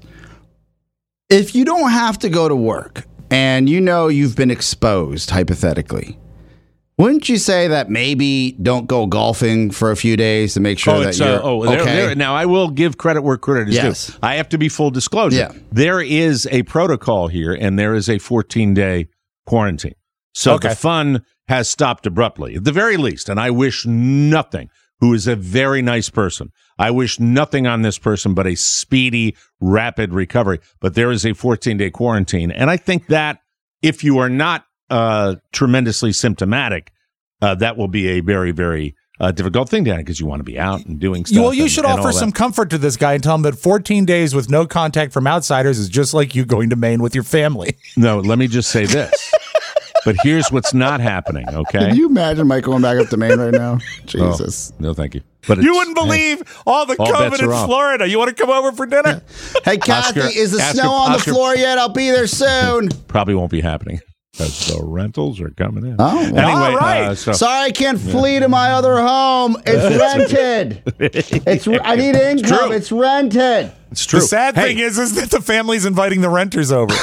B: If you don't have to go to work and you know you've been exposed, hypothetically, wouldn't you say that maybe don't go golfing for a few days to make sure
E: Oh,
B: that
E: it's,
B: you're
E: uh, oh, there,
B: okay?
E: there, now I will give credit where credit is
B: Yes.
E: due. I have to be full disclosure.
B: Yeah.
E: There is a protocol here, and there is a fourteen day quarantine. So
C: Okay.
E: the fun has stopped abruptly, at the very least. And I wish nothing, who is a very nice person, I wish nothing on this person but a speedy, rapid recovery. But there is a fourteen day quarantine. And I think that if you are not uh, tremendously symptomatic, uh, that will be a very, very uh, difficult thing, Dan, because you want to be out and doing stuff.
C: Well, you
E: and-
C: should
E: and
C: offer
E: all that.
C: some comfort to this guy and tell him that fourteen days with no contact from outsiders is just like you going to Maine with your family.
E: No, let me just say this. But here's what's not happening, okay?
B: Can you imagine Mike going back up to Maine right now?
E: Oh,
B: Jesus.
E: no, thank you. But
C: You
E: it's-
C: wouldn't believe all the
E: all
C: COVID
E: bets
C: in
E: are off.
C: Florida. You want to come over for dinner?
B: Hey, Kathy,
E: Oscar-
B: is the
E: Oscar-
B: snow on
E: Oscar-
B: the floor yet? I'll be there soon.
E: probably won't be happening.
D: Because the rentals are coming in.
B: Oh,
E: Anyway,
C: All right.
E: uh, so
B: Sorry, I can't flee to my other home. It's rented. It's I need income.
E: true.
B: It's rented.
E: it's true.
C: The sad
E: Hey,
C: thing is, is that the family's inviting the renters over.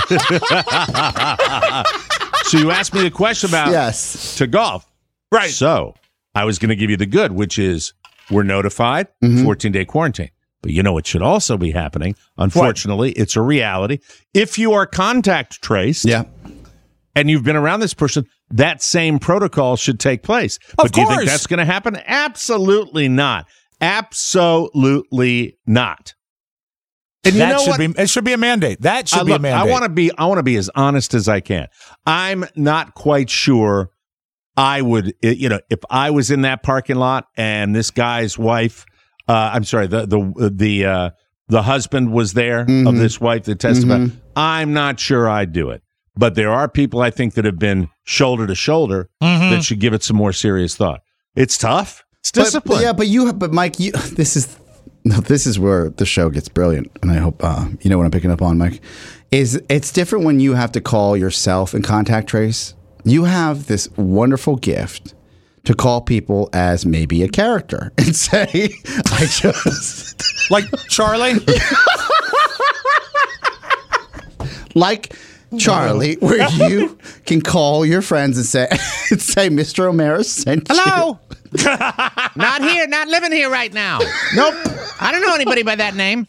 E: so you asked me the question about
B: Yes.
E: to golf.
C: Right.
E: So I was going to give you the good, which is we're notified,
B: Mm-hmm.
E: fourteen day quarantine. But you know what should also be happening? Unfortunately, it's a reality. If you are contact traced,
B: Yeah.
E: and you've been around this person, that same protocol should take place.
C: Of
E: but do you think
C: course.
E: that's going to happen? Absolutely not. Absolutely not. And you
C: that
E: know
C: should
E: what?
C: be it should be a mandate. That should
E: I,
C: be
E: look,
C: a mandate.
E: I want to be I want to be as honest as I can. I'm not quite sure I would you know if I was in that parking lot and this guy's wife uh, I'm sorry the the the uh, the husband was there
B: Mm-hmm.
E: of this wife that testified. I'm not sure I'd do it. But there are people I think that have been shoulder to shoulder
C: Mm-hmm.
E: that should give it some more serious thought. It's tough. It's
B: But-
E: discipline.
B: But, yeah, but you but Mike, you this is no, this is where the show gets brilliant, and I hope uh, you know what I'm picking up on, Mike. Is it's different when you have to call yourself and contact trace. You have this wonderful gift to call people as maybe a character and say, "I just
C: like Charlie.
B: like." Charlie, where you can call your friends and say, say Mister O'Mara sent you.
F: Hello. Not here. Not living here right now. Nope. I don't know anybody by that name.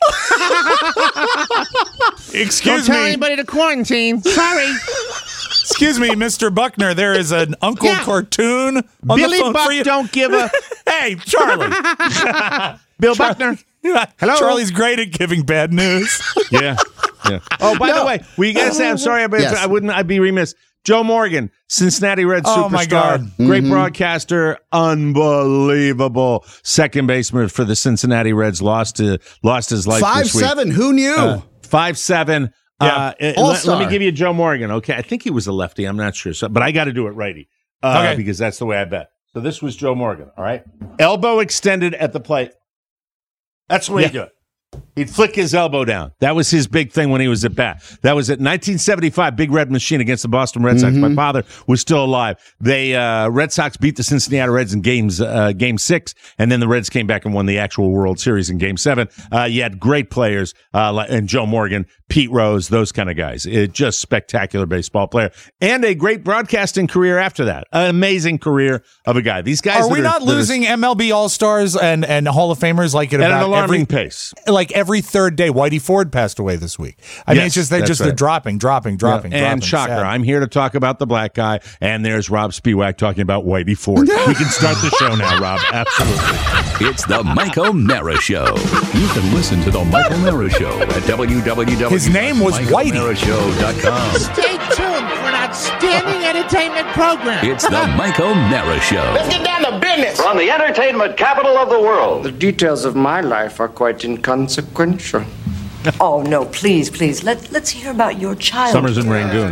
C: Excuse
F: Don't tell
C: me.
F: anybody to quarantine. Sorry.
C: Excuse me, Mister Buckner. There is an Uncle
F: Yeah.
C: Cartoon on
F: Billy
C: the phone
F: Buck
C: for you.
F: don't give a...
C: Hey, Charlie.
F: Bill Buckner. Hello?
C: Charlie's great at giving bad news.
E: Yeah. Yeah. Oh, by the way, we got to say, I'm sorry, but
B: Yes.
E: I wouldn't. I'd be remiss. Joe Morgan, Cincinnati Reds
C: Oh,
E: superstar,
C: my God.
E: great broadcaster, unbelievable second baseman for the Cincinnati Reds. Lost to, lost his life
B: Five
E: this week.
B: seven. Who knew?
E: Uh, five seven.
C: Yeah.
E: Uh, let,
B: All-star.
E: let me give you Joe Morgan. Okay, I think he was a lefty. I'm not sure, so, but I got to do it righty uh,
C: Okay.
E: because that's the way I bet. So this was Joe Morgan. All right, elbow extended at the plate. That's the way
C: Yeah.
E: you do it. He'd flick his elbow down. That was his big thing when he was at bat. That was at nineteen seventy-five, Big Red Machine against the Boston Red Sox. My father was still alive. They uh, Red Sox beat the Cincinnati Reds in games uh, game six, and then the Reds came back and won the actual World Series in game seven. Uh, you had great players, uh, like, and Joe Morgan, Pete Rose, those kind of guys. It, just spectacular baseball player. And a great broadcasting career after that. An amazing career of a guy. These guys
C: Are we
E: that
C: not
E: that
C: losing M L B All-Stars and, and Hall of Famers like at,
E: at an
C: about
E: alarming
C: every,
E: pace.
C: like every third day? Whitey Ford passed away this week. I mean,
E: Yes,
C: it's just they're
E: that's
C: just
E: right.
C: they're dropping, dropping, dropping, dropping.
E: And shocker,
C: Sad.
E: I'm here to talk about the black guy, and there's Rob Spiewak talking about Whitey Ford. We can start the show now, Rob. Absolutely.
A: It's the Mike O'Mara Show. You can listen to the Mike O'Mara Show at w w w
C: His name was
A: dot
C: Whitey.
A: mike o'mara show dot com.
F: Stay tuned for an outstanding entertainment program.
A: It's the Mike O'Mara Show.
F: Get down to business.
G: From the entertainment capital of the world.
H: The details of my life are quite inconsequential.
I: Oh, no, please, please. Let, let's hear about your child.
E: Summers in Rangoon.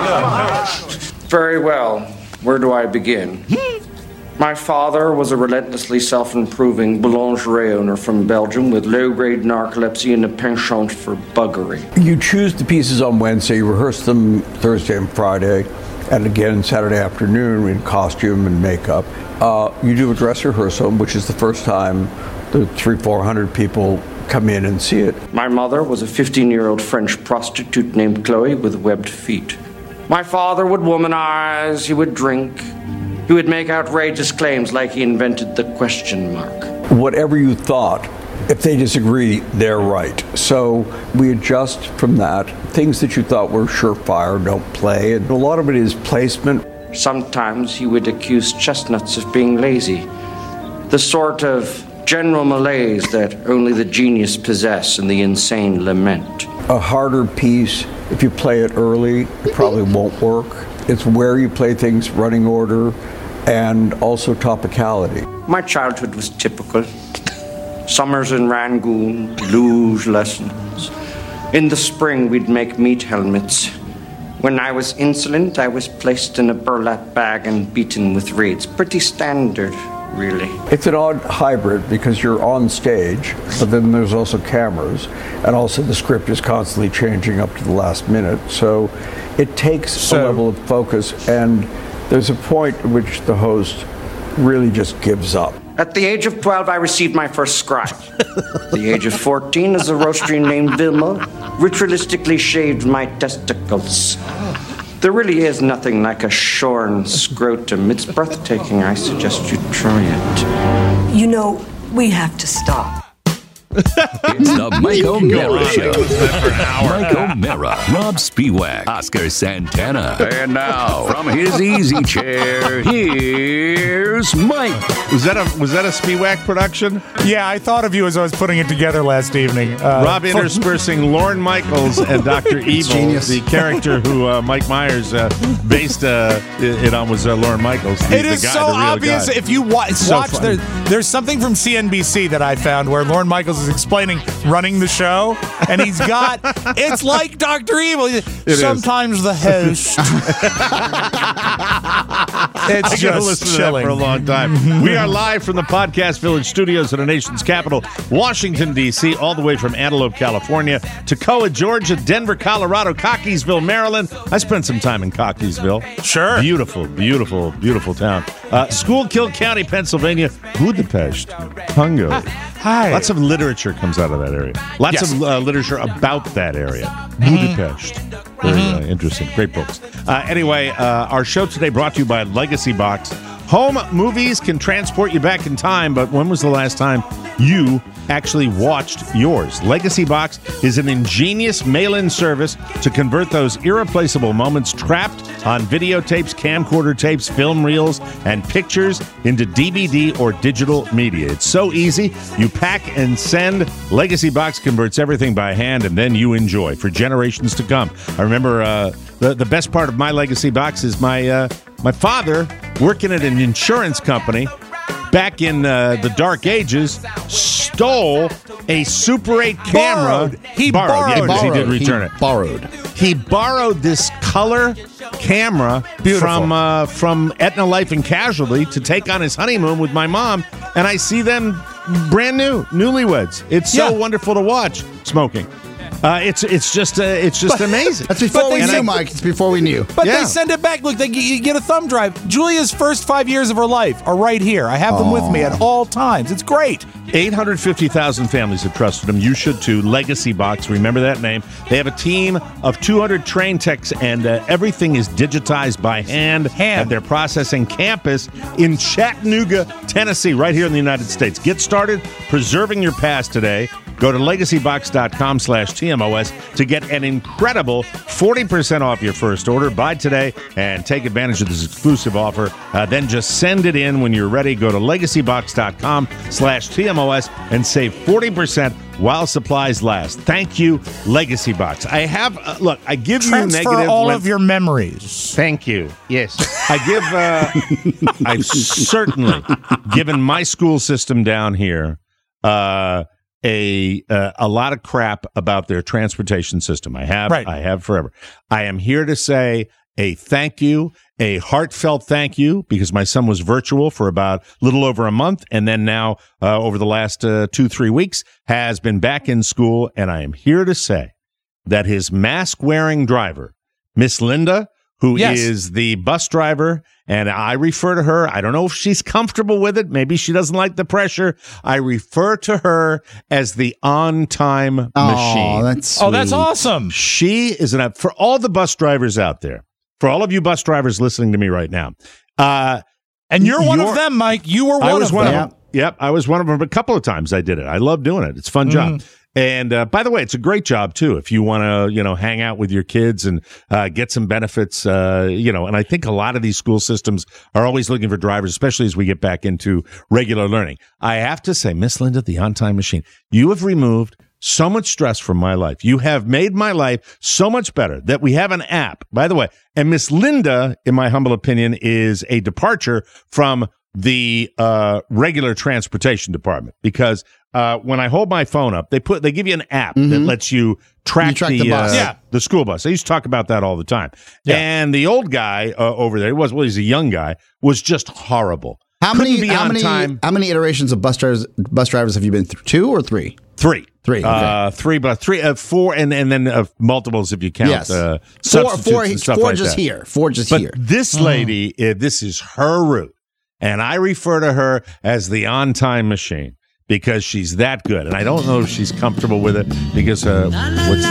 H: Okay. Very well. Where do I begin? My father was a relentlessly self-improving boulangerie owner from Belgium with low-grade narcolepsy and a penchant for buggery.
J: You choose the pieces on Wednesday, you rehearse them Thursday and Friday, and again Saturday afternoon in costume and makeup. Uh, you do a dress rehearsal, which is the first time the three, four hundred people come in and see it.
H: My mother was a fifteen-year-old French prostitute named Chloe with webbed feet. My father would womanize, he would drink, he would make outrageous claims like he invented the question mark.
J: Whatever you thought, if they disagree, they're right. So we adjust from that. Things that you thought were surefire don't play, and a lot of it is placement.
H: Sometimes he would accuse chestnuts of being lazy, the sort of general malaise that only the genius possess and the insane lament.
J: A harder piece, if you play it early, it probably won't work. It's where you play things, running order, and also topicality.
H: My childhood was typical. Summers in Rangoon, luge lessons. In the spring, we'd make meat helmets. When I was insolent, I was placed in a burlap bag and beaten with reeds. Pretty standard, really.
J: It's an odd hybrid because you're on stage, but then there's also cameras, and also the script is constantly changing up to the last minute. So it takes
C: So-
J: a level of focus, and there's a point at which the host really just gives up.
H: At the age of twelve, I received my first scribe. At the age of fourteen, as a roastery named Vilma ritualistically shaved my testicles. There really is nothing like a shorn scrotum. It's breathtaking. I suggest you try it.
I: You know, we have to stop.
A: It's the Mike O'Mara
E: on.
A: Show.
E: For an hour.
A: Mike O'Mara, Rob Spiewak, Oscar Santana. And now, from his easy chair, here's Mike.
E: Was that a was that a Spiewak production?
C: Yeah, I thought of you as I was putting it together last evening. Uh,
E: Rob interspersing Lorne Michaels and Doctor Evil,
B: Genius.
E: the character who uh, Mike Myers uh, based uh, it on was uh, Lorne Michaels. The,
C: It is
E: the guy,
C: so
E: the real
C: obvious
E: guy.
C: if you wa-
E: So
C: watch.
E: fun.
C: There, there's something from C N B C that I found where Lorne Michaels is explaining running the show, and he's got. It's like Doctor Evil.
E: is.
C: Sometimes the host. It's
E: I
C: just
E: gotta listen to that
C: chilling.
E: for a long time. We are live from the Podcast Village studios in the nation's capital, Washington, D C, all the way from Antelope, California, Toccoa, Georgia, Denver, Colorado, Cockeysville, Maryland. I spent some time in Cockeysville.
C: Sure.
E: Beautiful, beautiful, beautiful town. Uh, Schuylkill County, Pennsylvania, Budapest, Hungary.
C: Hi.
E: Lots of literature comes out of that area. Lots
C: Yes.
E: of uh, literature about that area. Budapest. Very uh, interesting. Great books. Uh, anyway, uh, our show today brought to you by Legacy Box. Home movies can transport you back in time, but when was the last time you actually watched yours. Legacy Box is an ingenious mail-in service to convert those irreplaceable moments trapped on videotapes, camcorder tapes, film reels, and pictures into D V D or digital media. It's so easy. You pack and send. Legacy Box converts everything by hand, and then you enjoy for generations to come. I remember uh, the, the best part of my Legacy Box is my, uh, my father working at an insurance company back in uh, the dark ages, stole a Super eight camera.
C: Borrowed. He
E: borrowed.
C: borrowed.
E: Yeah, because he did return
B: he
E: it.
B: Borrowed.
E: He borrowed this color camera
C: Beautiful.
E: from uh, from Aetna Life and Casualty to take on his honeymoon with my mom, and I see them brand new, newlyweds. It's so
C: Yeah.
E: wonderful to watch smoking. Uh, it's it's just uh, it's just amazing.
B: That's before
C: But
B: we
C: they
B: knew,
C: said-
B: Mike. It's before we knew.
C: But
E: Yeah.
C: they send it back. Look, they you get a thumb drive. Julia's first five years of her life are right here. I have them with me at all times. It's great.
E: eight hundred fifty thousand families have trusted them. You should too. Legacy Box, remember that name. They have a team of two hundred trained techs, and uh, everything is digitized by hand,
C: Hand.
E: at their processing campus in Chattanooga, Tennessee, right here in the United States. Get started preserving your past today. Go to legacybox.com slash TMOS to get an incredible forty percent off your first order. Buy today and take advantage of this exclusive offer. Uh, then just send it in when you're ready. Go to legacybox.com slash TMOS and save forty percent while supplies last. Thank you, Legacy Box. I have, uh, look, I give
C: Transfer
E: you negative.
C: all
E: when-
C: of your memories.
E: Thank you. Yes. I give, uh, I've certainly given my school system down here, uh, a uh, a lot of crap about their transportation system. I have,
C: Right.
E: I have forever. I am here to say a thank you, a heartfelt thank you, because my son was virtual for about a little over a month, and then now uh, over the last uh, two, three weeks has been back in school, and I am here to say that his mask-wearing driver, Miss Linda, who
C: Yes.
E: is the bus driver, and I refer to her. I don't know if she's comfortable with it. Maybe she doesn't like the pressure. I refer to her as the on-time machine.
B: Oh, that's
C: Oh, that's
B: sweet.
C: awesome.
E: She is an for all the bus drivers out there, for all of you bus drivers listening to me right now. Uh,
C: And you're one
E: You're-
C: of them, Mike. You were one
E: I was
C: of
E: one
C: them.
E: of them. Yep, I was one of them. But a couple of times I did it. I love doing it. It's a fun job. And uh, by the way, it's a great job too. If you want to, you know, hang out with your kids and uh, get some benefits, uh, you know. And I think a lot of these school systems are always looking for drivers, especially as we get back into regular learning. I have to say, Miss Linda, the on-time machine, you have removed so much stress from my life. You have made my life so much better that we have an app. By the way, and Miss Linda, in my humble opinion, is a departure from the uh, regular transportation department, because uh, when I hold my phone up, they put they give you an app that lets you track,
B: You track
E: the
B: the bus.
E: uh,
C: Yeah.
E: the school bus. I used to talk about that all the time.
C: Yeah.
E: And the old guy uh, over there, he was well, he's a young guy, was just horrible.
B: How
E: Couldn't
B: many?
E: be
B: How
E: on
B: many?
E: time.
B: How many iterations of bus drivers? Bus drivers have you been through? Two or three?
E: Three.
B: Three, okay.
E: Uh, three, but three, uh, four, and, and then uh, multiples if you count
B: Yes.
E: uh,
B: Four.
E: substitutes
B: Four.
E: and stuff
B: Four
E: like
B: just
E: that.
B: here. Four just
E: But
B: here.
E: this lady, uh, this is her route, and I refer to her as the on-time machine because she's that good. And I don't know if she's comfortable with it because uh, what's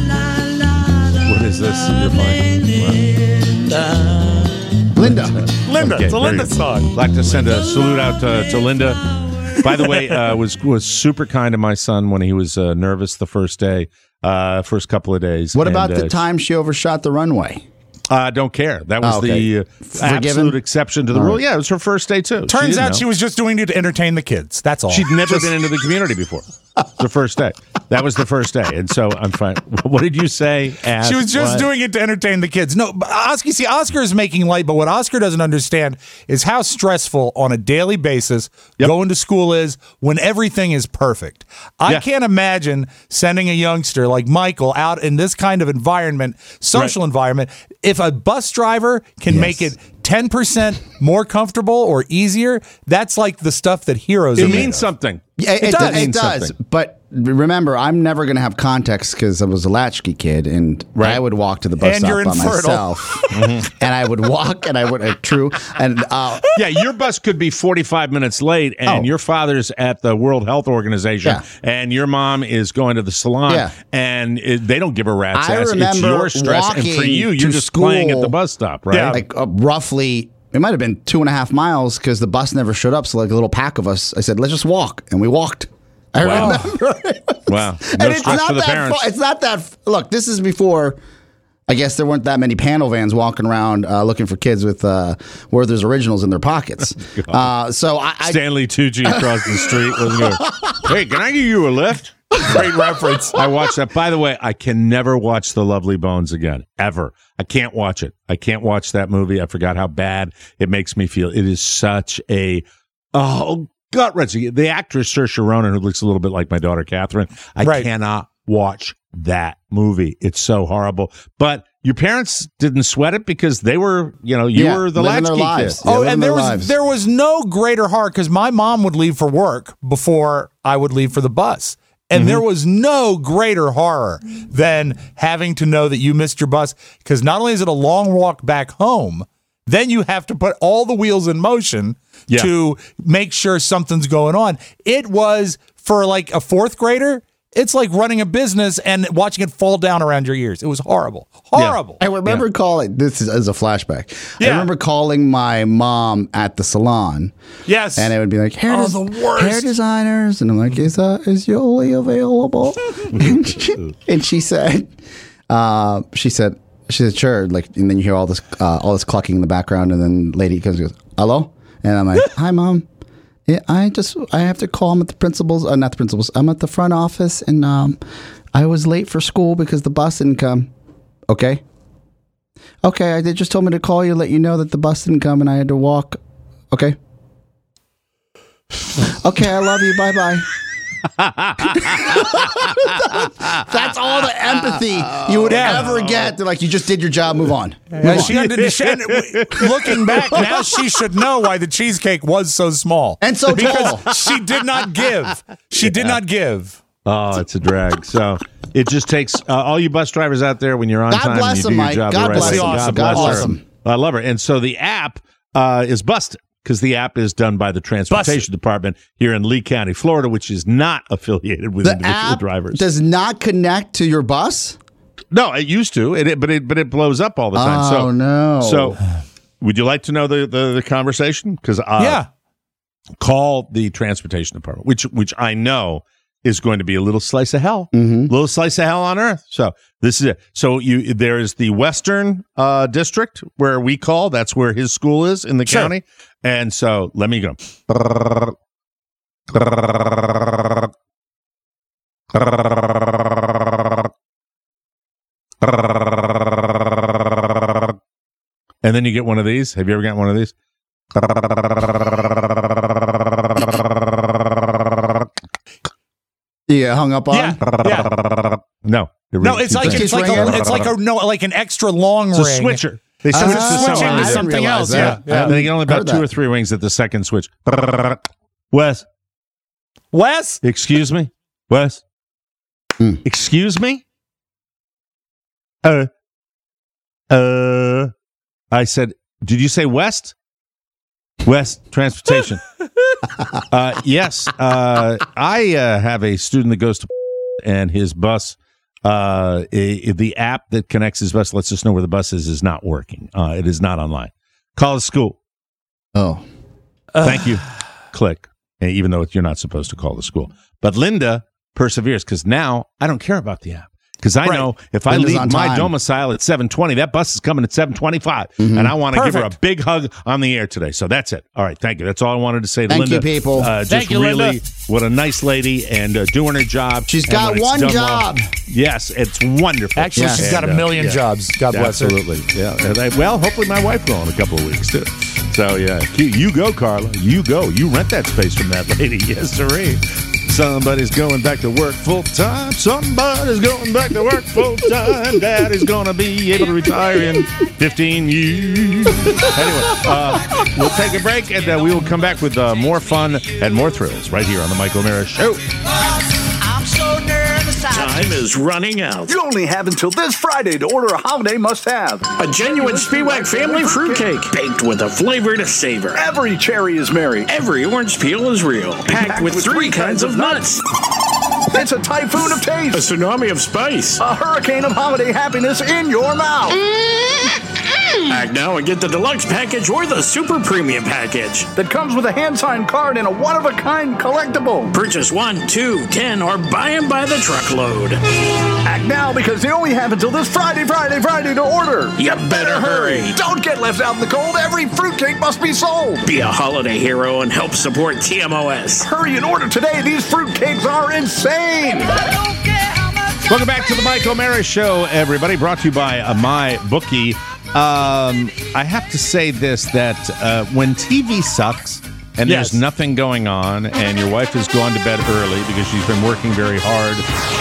E: this? What is this? You're playing? What?
B: Linda.
C: Linda.
E: Okay,
C: it's a
E: very
C: Linda
E: good.
C: song.
E: I'd like to send a salute out to, to Linda. By the way, uh, was was super kind to my son when he was uh, nervous the first day, uh, first couple of days.
B: What
E: And,
B: about the
E: uh,
B: time she overshot the runway?
E: I uh, don't care. That was
B: Oh, okay.
E: the uh,
B: Forgiven?
E: absolute exception to the
B: All
E: rule.
B: right.
E: Yeah, it was her first day too.
C: Turns
E: didn't
C: out
E: know.
C: she was just doing it to entertain the kids. That's all.
E: She'd never been into the community before. It's the first day. That was the first day, and so I'm fine. What did you say? Ask,
C: She was just
E: what?
C: doing it to entertain the kids. No, but Oscar, see, Oscar is making light, but what Oscar doesn't understand is how stressful on a daily basis
E: Yep.
C: going to school is when everything is perfect. I
E: Yeah.
C: can't imagine sending a youngster like Michael out in this kind of environment, social
E: Right.
C: environment. If a bus driver can
B: Yes.
C: make it ten percent more comfortable or easier, that's like the stuff that heroes
E: It
C: are made
E: means
C: of.
E: something.
B: Yeah, it,
C: It
B: it
C: does.
B: does. It
E: mean
B: does.
E: something.
B: But remember, I'm never going to have context because I was a latchkey kid, and
E: Right.
B: I would walk to the bus
C: And
B: stop
C: you're
B: by
C: infertile.
B: myself, and I would walk, and I would uh, true, and uh,
E: Yeah, your bus could be forty-five minutes late, and
B: Oh.
E: your father's at the World Health Organization,
B: Yeah.
E: and your mom is going to the salon,
B: Yeah.
E: and it, they don't give a rat's
B: I
E: ass. It's
B: remember
E: your stress, and for
B: walking
E: you,
B: to
E: you're just playing at
B: school.
E: the bus stop, right?
C: Yeah.
B: like uh, roughly. It might have been two and a half miles because the bus never showed up. So like a little pack of us, I said, "Let's just walk," and we walked I
E: Wow.
B: remember.
E: Wow. No
B: and it's
E: stress
B: not
E: for the
B: that.
E: parents.
B: Fu- it's not that. f- Look, this is before. I guess there weren't that many panel vans walking around uh, looking for kids with uh, Werther's Originals in their pockets. uh, so I, I
E: Stanley Tucci across the street wasn't going, hey, can I give you a lift?
C: Great reference.
E: I watched that. By the way, I can never watch The Lovely Bones again, ever. I can't watch it. I can't watch that movie. I forgot how bad it makes me feel. It is such a, oh, gut-wrenching. The actress Saoirse Ronan, who looks a little bit like my daughter Catherine, I
C: Right.
E: cannot watch that movie. It's so horrible. But your parents didn't sweat it because they were, you know, you
B: Yeah,
E: were the
B: living their
E: latchkey
B: lives.
E: kid.
B: Yeah,
C: Oh,
B: living
C: and there
B: their
C: was
B: lives.
C: there was no greater horror because my mom would leave for work before I would leave for the bus. And
E: Mm-hmm.
C: there was no greater horror than having to know that you missed your bus because not only is it a long walk back home, then you have to put all the wheels in motion
E: Yeah.
C: to make sure something's going on. It was for like a fourth grader. It's like running a business and watching it fall down around your ears. It was horrible. Horrible.
B: I remember calling. This is as a flashback. I
C: Yeah.
B: remember calling my mom at the salon.
C: Yes.
B: And it would be like hair,
C: Oh,
B: des-
C: the worst.
B: hair designers, and I'm like, is uh, is Yoli available? and, she, and she said, uh, she said, she said, sure. Like, and then you hear all this, uh, all this clucking in the background, and then lady comes and goes, hello, and I'm like, hi, mom. Yeah, I just I have to call. I'm at the principal's, uh, not the principal's. I'm at the front office, and um, I was late for school because the bus didn't come. Okay. Okay, they just told me to call you, let you know that the bus didn't come, and I had to walk. Okay. Okay, I love you. Bye bye. That's all the empathy you would
C: Yeah.
B: ever get. They're like, you just did your job. Move on. Move
C: And
B: on.
C: she under- she- and looking back, now she should know why the cheesecake was so small.
B: And so
C: because
B: tall.
C: she did not give. She did not give.
E: Oh, it's a drag. So it just takes uh, all you bus drivers out there when you're on
B: God
E: time
B: bless
E: and you do
B: them,
E: your
B: Mike.
E: job
B: God
E: the right
B: bless
E: way.
C: them.
E: God
C: God
E: bless
B: bless
E: her.
B: them.
E: I love her. And so the app uh, is busted because the app is done by the Transportation
C: Busted.
E: Department here in Lee County, Florida, which is not affiliated with
B: The
E: individual
B: app
E: drivers.
B: does not connect to your bus.
E: No, it used to, it, it, but it but it blows up all the time.
B: Oh,
E: so
B: no.
E: So would you like to know the the, the conversation? Because uh,
C: yeah.
E: call the Transportation Department, which which I know is going to be a little slice of hell,
B: Mhm.
E: little slice of hell on earth. So this is it. So you there is the Western uh, District where we call. That's where his school is in the
C: Sure.
E: county. And so let me go. And then you get one of these. Have you ever gotten one of these?
B: Yeah, hung up on.
C: Yeah. Yeah.
E: No. it
C: No,
E: really
C: it's
E: keeps
C: like
E: ringing.
C: it's like a, it's like a no like an extra long
E: It's a
C: ring.
E: switcher. They
B: Ah,
E: switch to
B: I
C: switching
E: something.
C: to
B: didn't
C: something
B: realize
C: else.
B: that.
C: Yeah, yeah.
E: They get only about
B: Heard
E: two
B: that.
E: or three rings at the second switch. Wes,
C: Wes?
E: excuse me? Wes?
B: Hmm.
E: Excuse me? Uh, uh, I said, did you say West? West Transportation. uh, yes. Uh, I uh, have a student that goes to and his bus, uh, a, the app that connects his bus lets us know where the bus is, is not working. Uh, it is not online. Call the school.
B: Oh.
E: Thank you. Click. And even though you're not supposed to call the school. But Linda perseveres because now I don't care about the app. Because I
C: Right.
E: know if I
B: Linda's
E: leave
B: on
E: my
B: time.
E: domicile at seven twenty, that bus is coming at seven twenty-five.
B: Mm-hmm.
E: And I want to give her a
C: Perfect.
E: big hug on the air today. So that's it. All right. Thank you. That's all I wanted to say to
B: Thank
E: Linda.
B: you, people.
E: Uh, just
C: Thank you,
E: really,
C: Linda.
E: what a nice lady and uh, doing her job.
B: She's
E: And
B: got
E: when it's
B: one
E: done well-
B: job.
E: yes. It's wonderful.
C: Actually,
B: Yes.
C: she's got a
E: And, uh,
C: million
E: yeah.
C: jobs. God bless her.
E: Absolutely. Yeah. And I- well, hopefully my wife will in a couple of weeks, too. So, yeah. You, you go, Carla. You go. You rent that space from that lady. Yes, sirree. Somebody's going back to work full time. Somebody's going back to work full time. Daddy's going to be able to retire in fifteen years. Anyway, uh, we'll take a break and uh, we will come back with uh, more fun and more thrills right here on The Mike O'Meara Show.
K: Time is running out.
L: You only have until this Friday to order a holiday must-have.
K: A genuine Spiewak family fruitcake, baked with a flavor to savor.
L: Every cherry is merry.
K: Every orange peel is real, packed with three kinds of nuts.
L: It's a typhoon of
K: A
L: taste.
K: tsunami of spice.
L: A hurricane of holiday happiness in your mouth.
K: Act now and get the deluxe package or the super premium package.
L: That comes with a hand-signed card and a one-of-a-kind collectible.
K: Purchase one, two, ten, or buy them by the truckload.
L: Act now because they only have until this Friday, Friday, Friday to order.
K: You better hurry.
L: Don't get left out in the cold. Every fruitcake must be sold.
K: Be a holiday hero and help support T M O S.
L: Hurry and order today. These fruitcakes are insane.
E: Welcome back to the Mike O'Mara Show, everybody. Brought to you by uh, MyBookie. Um, I have to say this, that uh, when T V sucks and
C: Yes.
E: there's nothing going on and your wife has gone to bed early because she's been working very hard,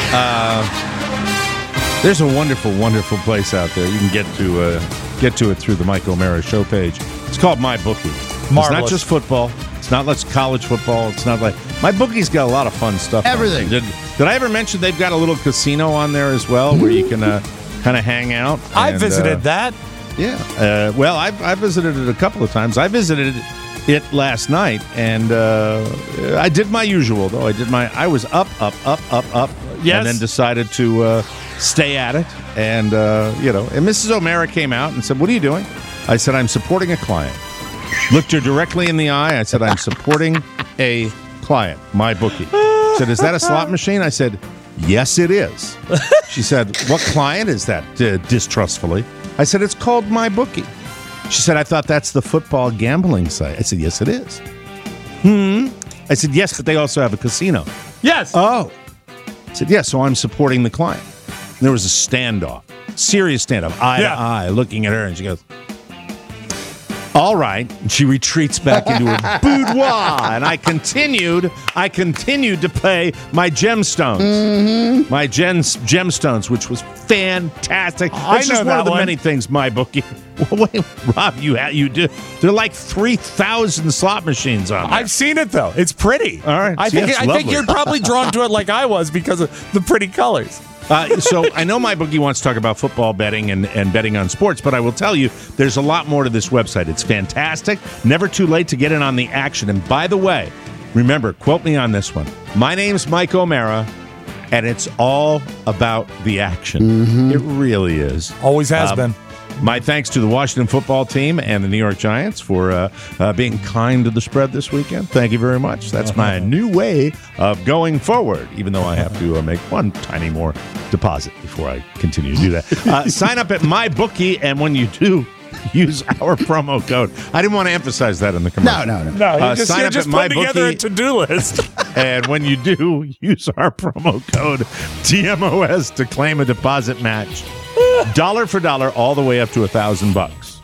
E: uh, there's a wonderful, wonderful place out there. You can get to uh, get to it through the Mike O'Mara Show page. It's called MyBookie. It's not
C: Marvelous.
E: just football. It's not like college football. It's not like... MyBookie's got a lot of fun stuff. on
B: Everything.
E: there. Did, did I ever mention they've got a little casino on there as well where you can uh, kind of hang out?
C: I
E: and,
C: visited
E: uh,
C: that.
E: Yeah. Uh, well, I, I visited it a couple of times. I visited it last night, and uh, I did my usual, though. I did my... I was up, up, up, up, up,
C: Yes.
E: and then decided to uh, stay at it. And, uh, you know, and Missus O'Mara came out and said, what are you doing? I said, I'm supporting a client. Looked her directly in the eye. I said, I'm supporting a client, MyBookie. She said, is that a slot machine? I said, yes, it is. She said, what client is that? Uh, distrustfully. I said, it's called MyBookie. She said, I thought that's the football gambling site. I said, yes, it is. Hmm. I said, yes, but they also have a casino.
C: Yes.
E: Oh. I said, yes, so I'm supporting the client. And there was a standoff, serious standoff, eye
C: Yeah.
E: to eye, looking at her, and she goes, all right. And she retreats back into her boudoir. And I continued, I continued to play my gemstones.
C: Mm-hmm.
E: My gems, gemstones, which was fantastic.
C: I
E: It's
C: know
E: just one
C: that
E: of the
C: one.
E: many things MyBookie. Wait, Rob, you ha- you do. There are like three thousand slot machines on there.
C: I've seen it though. It's pretty.
E: All right.
C: I
E: See,
C: think
E: that's
C: I think
E: lovely.
C: you're probably drawn to it like I was because of the pretty colors.
E: Uh, so I know MyBookie wants to talk about football betting and, and betting on sports, but I will tell you, there's a lot more to this website. It's fantastic. Never too late to get in on the action. And by the way, remember, quote me on this one. My name's Mike O'Mara, and it's all about the action. It really is.
C: Always has
E: Um,
C: been.
E: My thanks to the Washington football team and the New York Giants for uh, uh, being kind to the spread this weekend. Thank you very much. That's my new way of going forward, even though I have to uh, make one tiny more deposit before I continue to do that. Uh, sign up at MyBookie, and when you do, use our promo code. I didn't want to emphasize that in the commercial.
B: No, no, no.
C: No, you
E: Uh,
C: just,
E: sign
C: you're
E: up
C: just
E: at
C: putting together a
E: MyBookie.
C: to-do list.
E: And when you do, use our promo code T M O S to claim a deposit match. Dollar for dollar, all the way up to a thousand bucks.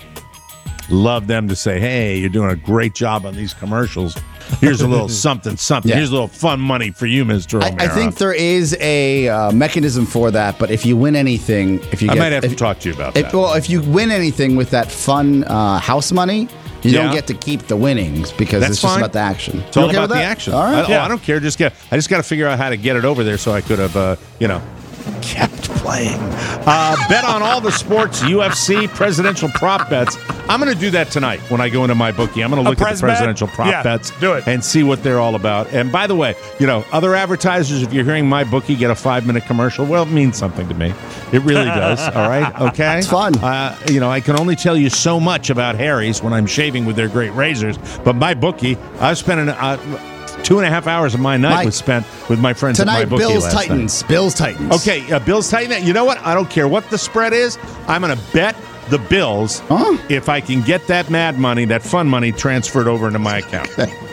E: Love them to say, hey, you're doing a great job on these commercials. Here's a little something, something.
B: Yeah.
E: Here's a little fun money for you, Mister
B: I,
E: O'Mara.
B: I think there is a uh, mechanism for that, but if you win anything, if you
E: I
B: get,
E: might have
B: if,
E: to talk to you about
B: if,
E: that.
B: well, if you win anything with that fun uh, house money, you
E: Yeah.
B: don't get to keep the winnings because
E: That's
B: it's just
E: fine.
B: about the action.
E: It's all
B: You okay
E: about
B: with
E: the
B: that?
E: action.
B: All
E: I,
B: right.
E: oh, I don't care. Just get. I just got to figure out how to get it over there so I could have, uh, you know, kept playing. Uh, bet on all the sports, U F C, presidential prop bets. I'm going to do that tonight when I go into MyBookie. I'm going to
C: A
E: look at
C: pres
E: the
C: bet?
E: presidential prop
C: Yeah,
E: bets
C: do it.
E: and see what they're all about. And by the way, you know, other advertisers, if you're hearing MyBookie get a five-minute commercial, well, it means something to me. It really does. All right? Okay?
B: It's fun.
E: Uh, you know, I can only tell you so much about Harry's when I'm shaving with their great razors, but MyBookie, I've spent an... Uh, Two and a half hours of my night
B: Mike,
E: was spent with my friends
B: Tonight,
E: at MyBookie
B: Bills
E: last night.
B: Titans. Bills Titans.
E: Okay, uh, Bills Titans. You know what? I don't care what the spread is. I'm going to bet the Bills
B: Huh?
E: if I can get that mad money, that fun money, transferred over into my account.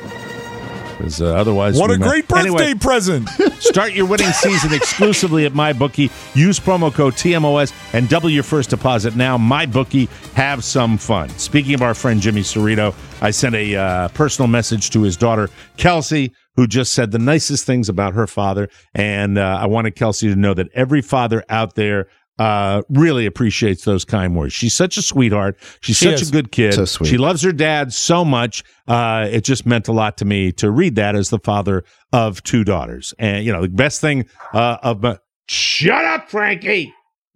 E: Because uh, otherwise,
C: What
E: we
C: a
E: might-
C: great birthday
E: Anyway,
C: present.
E: start your winning season exclusively at MyBookie. Use promo code T M O S and double your first deposit now. MyBookie, have some fun. Speaking of our friend Jimmy Cerrito, I sent a uh, personal message to his daughter, Kelsey, who just said the nicest things about her father. And uh, I wanted Kelsey to know that every father out there uh, really appreciates those kind words. She's such a sweetheart. She's
C: She
E: such
C: is.
E: a good kid.
B: So sweet.
E: She loves her dad so much. Uh, it just meant a lot to me to read that as the father of two daughters. And, you know, the best thing uh, of my... Shut up, Frankie!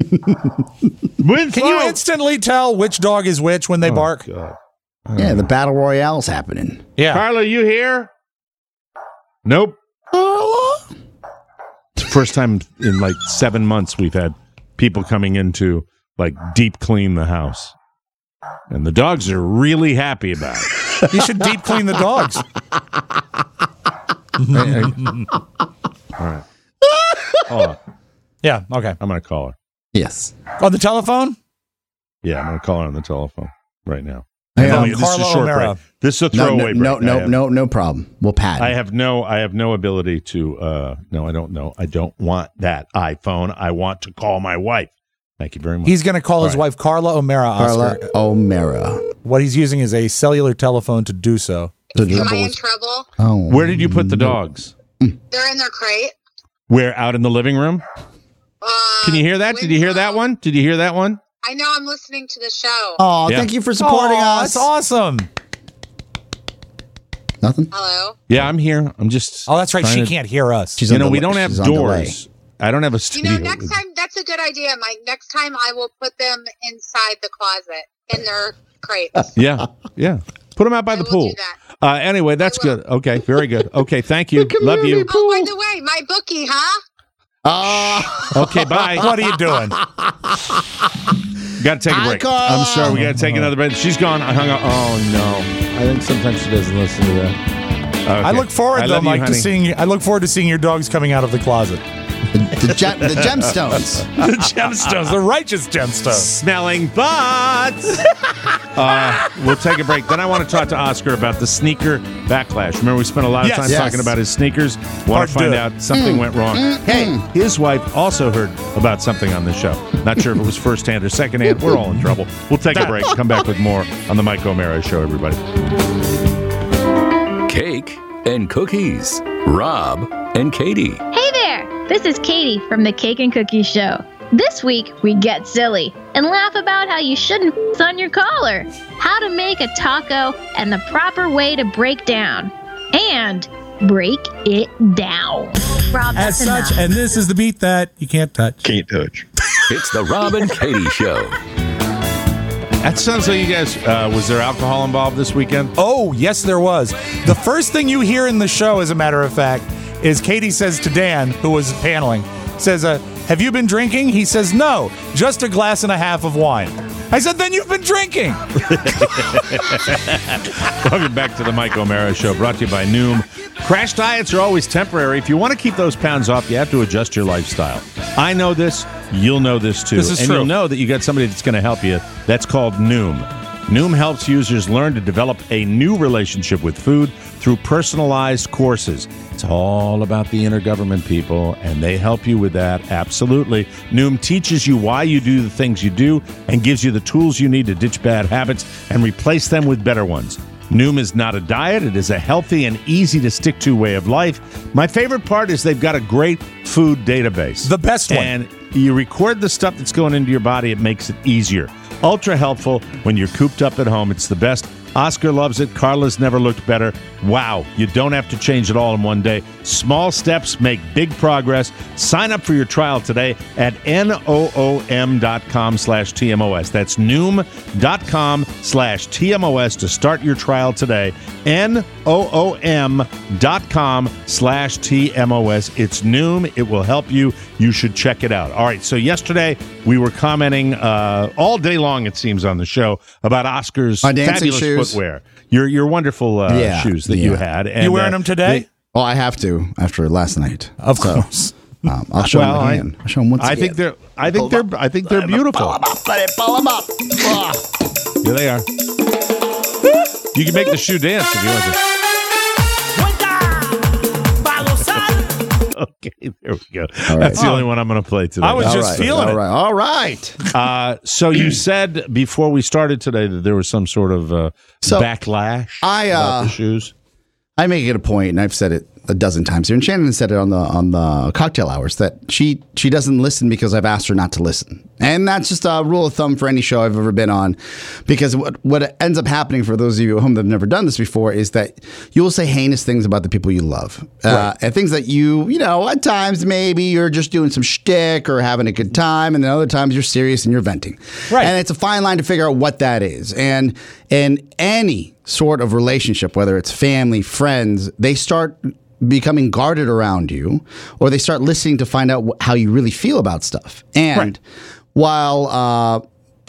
C: Can you instantly tell which dog is which when they
E: Oh,
C: bark?
E: God.
B: Yeah, the battle royale's happening.
C: Yeah.
E: Carla, you here? Nope. It's the first time in like seven months we've had people coming in to like deep clean the house. And the dogs are really happy about it.
C: You should deep clean the dogs.
E: All right. Hold on.
C: Yeah, okay.
E: I'm going to call her.
B: Yes.
C: On the telephone?
E: Yeah, I'm going to call her on the telephone right now.
B: Hey,
E: Tell
B: um,
E: me, this is a
C: Carla
E: short
C: O'Mara.
E: break. This is a
B: No,
E: throwaway
B: no,
E: break.
B: no,
E: I
B: no,
E: have-
B: no, no problem. We'll pad.
E: I have no I have no ability to uh no, I don't know. I don't want that iPhone. I want to call my wife. Thank you very much.
C: He's going to call
E: All
C: his
E: right.
C: wife Carla O'Mara.
B: Carla
C: Oscar.
B: O'Mara.
C: What he's using is a cellular telephone to do so.
B: The
M: Am I
B: trouble
M: in
B: is-
M: trouble?
B: Oh,
E: Where did you put the dogs?
M: They're in their crate.
E: Where, out in the living room?
M: Uh,
E: Can you hear that? Did you hear that one? Did you hear that one?
M: I know I'm listening to the show.
B: Oh,
E: Yeah.
B: thank you for supporting
C: Aw,
B: us.
C: That's awesome.
B: Nothing.
M: Hello?
E: Yeah, I'm here. I'm just
C: Oh, that's right.
E: trying
C: She
E: to-
C: can't hear us.
B: She's
E: You
B: on
E: know, we
B: delay-
E: don't have
B: she's on delay.
E: doors. I don't have a
M: You
E: studio.
M: know, next time, that's a good idea, Mike. Next time I will put them inside the closet in their crates.
E: Yeah, yeah. Put them out by
M: I
E: the
M: will
E: pool.
M: do that.
E: Uh, anyway, that's
M: I will.
E: good. Okay, very good. Okay, thank you. Love you.
M: Oh, by the way, my bookie, huh?
B: Oh,
E: Okay, bye.
C: What are you doing?
E: Got to take a
B: Hi,
E: break.
B: Carla.
E: I'm sorry. We got to take another break. She's gone. I hung up. Oh no. I think sometimes she doesn't listen to that. Okay.
C: I look forward,
E: I
C: though,
E: love you,
C: Mike, to
E: honey.
C: seeing. I look forward to seeing your dogs coming out of the closet.
B: the, the, gem, the gemstones.
C: The gemstones, the righteous gemstones.
E: Smelling butts. uh, we'll take a break. Then I want to talk to Oscar about the sneaker backlash. Remember, we spent a lot of
C: Yes.
E: time
C: Yes.
E: talking about his sneakers. Want
C: Part
E: to find
C: two.
E: out something went wrong. Hey, his wife also heard about something on the show. Not sure if it was firsthand or secondhand. We're all in trouble. We'll take a break. Come back with more on the Mike O'Mara Show, everybody.
A: Cake and cookies. Rob and Katie.
N: Hey there! This is Katie from the Cake and Cookies Show. This week, we get silly and laugh about how you shouldn't f- on your collar, how to make a taco, and the proper way to break down. And break it down. Rob,
C: As
N: that's enough.
C: such, and this is the beat that you can't touch.
D: Can't touch.
A: It's the Rob and Katie Show.
E: That sounds like you guys, uh, was there alcohol involved this weekend?
C: Oh, yes, there was. The first thing you hear in the show, as a matter of fact, is Katie says to Dan, who was paneling, says, uh, have you been drinking? He says, no, just a glass and a half of wine. I said, then you've been drinking.
E: Welcome back to the Mike O'Mara Show, brought to you by Noom. Crash diets are always temporary. If you want to keep those pounds off, you have to adjust your lifestyle. I know this. You'll know this, too.
C: This is
E: and
C: true.
E: you'll know that you got somebody that's going to help you. That's called Noom. Noom helps users learn to develop a new relationship with food through personalized courses. It's all about the intergovernment, people, and they help you with that, absolutely. Noom teaches you why you do the things you do and gives you the tools you need to ditch bad habits and replace them with better ones. Noom is not a diet. It is a healthy and easy-to-stick-to way of life. My favorite part is they've got a great food database.
C: The best one.
E: And you record the stuff that's going into your body. It makes it easier. Ultra helpful when you're cooped up at home. It's the best. Oscar loves it. Carla's never looked better. Wow, you don't have to change it all in one day. Small steps make big progress. Sign up for your trial today at N-O-O-M dot com slash T-M-O-S. That's Noom.com slash T-M-O-S to start your trial today. N-O-O-M dot com slash T-M-O-S. It's Noom. It will help you. You should check it out. All right, so yesterday we were commenting uh, all day long, it seems, on the show about Oscar's
B: My dancing
E: fabulous
B: shoes.
E: footwear. Your your wonderful uh,
B: Yeah,
E: shoes that
B: yeah.
E: you had. And,
C: You wearing
E: uh,
C: them today?
E: they-
B: Oh, I have to after last night.
C: Of
B: So,
C: course.
B: um, I'll show
E: well,
B: them
E: I,
B: again. I'll show them once
E: I
B: again.
E: think they're I think they're I think they're beautiful.
B: Pull them up, buddy. Pull them up. Ah.
E: Here they are. You can make the shoe dance if you want to. Okay, there we go.
B: All right.
E: That's the only one I'm going to play today.
C: I was
B: All
C: just
B: right,
C: feeling
B: all
C: it.
B: right, all right.
E: Uh, so you said before we started today that there was some sort of uh,
B: So,
E: backlash
B: I,
E: about
B: uh,
E: the shoes.
B: I make it a point, and I've said it a dozen times here, and Shannon said it on the on the cocktail hours that she she doesn't listen because I've asked her not to listen, and that's just a rule of thumb for any show I've ever been on, because what what ends up happening for those of you at home that have never done this before is that you will say heinous things about the people you love, uh, and things that you you know at times maybe you're just doing some shtick or having a good time, and then other times you're serious and you're venting,
C: Right.
B: And it's a fine line to figure out what that is, and in any sort of relationship, whether it's family, friends, they start becoming guarded around you, or they start listening to find out wh- how you really feel about stuff. And
C: Right.
B: while uh,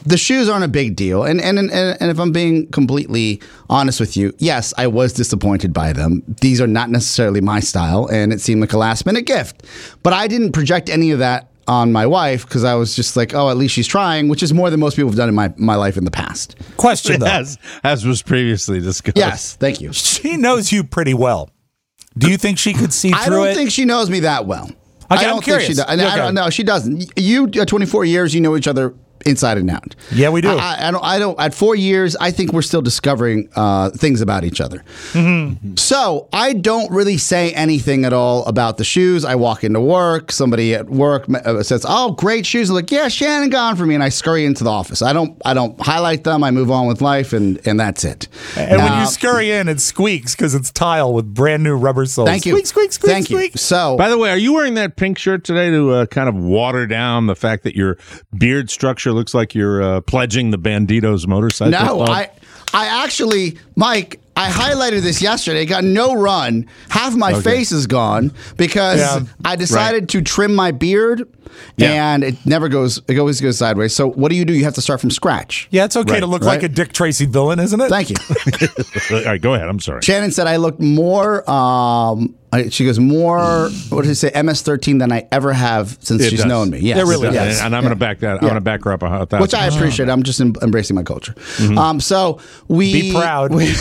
B: the shoes aren't a big deal. And, and, and, and if I'm being completely honest with you, yes, I was disappointed by them. These are not necessarily my style, and it seemed like a last minute gift. But I didn't project any of that on my wife because I was just like, oh, at least she's trying, which is more than most people have done in my, my life in the past.
C: Question, though.
E: As, as was previously discussed.
B: Yes, thank you.
C: She knows you pretty well. Do you think she could see through it?
B: I don't think she knows me that well.
C: Okay,
B: I don't
C: I'm curious.
B: think she does. I,
C: Okay.
B: I don't know. She doesn't. You, at twenty-four years, you know each other inside and out.
C: Yeah, we do.
B: I, I don't. I don't. At four years, I think we're still discovering uh, things about each other.
C: Mm-hmm.
B: So I don't really say anything at all about the shoes. I walk into work. Somebody at work uh, says, "Oh, great shoes!" I'm like, "Yeah, Shannon got them for me," and I scurry into the office. I don't. I don't highlight them. I move on with life, and and that's it.
C: And when
B: Uh,
C: you scurry in, it squeaks because it's tile with brand new rubber soles.
B: Thank you.
C: Squeak, squeak, squeak,
B: Thank
C: squeak.
B: you. So,
E: By the way, are you wearing that pink shirt today to uh, kind of water down the fact that your beard structure looks like you're uh, pledging the Banditos motorcycle
B: no,
E: club?
B: I, I actually, Mike, I highlighted this yesterday. Got no run. Half my
E: Okay.
B: face is gone because
C: Yeah.
B: I decided
E: Right.
B: to trim my beard,
E: Yeah.
B: and it never goes. It always goes sideways. So what do you do? You have to start from scratch.
C: Yeah, it's okay
E: Right,
C: to look
B: right.
C: like a Dick Tracy villain, isn't it?
B: Thank you.
E: All right, go ahead. I'm sorry.
B: Shannon said I looked more. Um, I, she goes more. What did she say? M S thirteen than I ever have since
E: It
B: she's
E: does.
B: known me. Yes,
C: It really
E: And-
B: yes.
E: And I'm going to back that. I'm
B: Yeah.
E: going to back her up a hu- a thousand.
B: Which I appreciate. I'm just em- embracing my culture. Um, so we
C: Be proud.
B: we-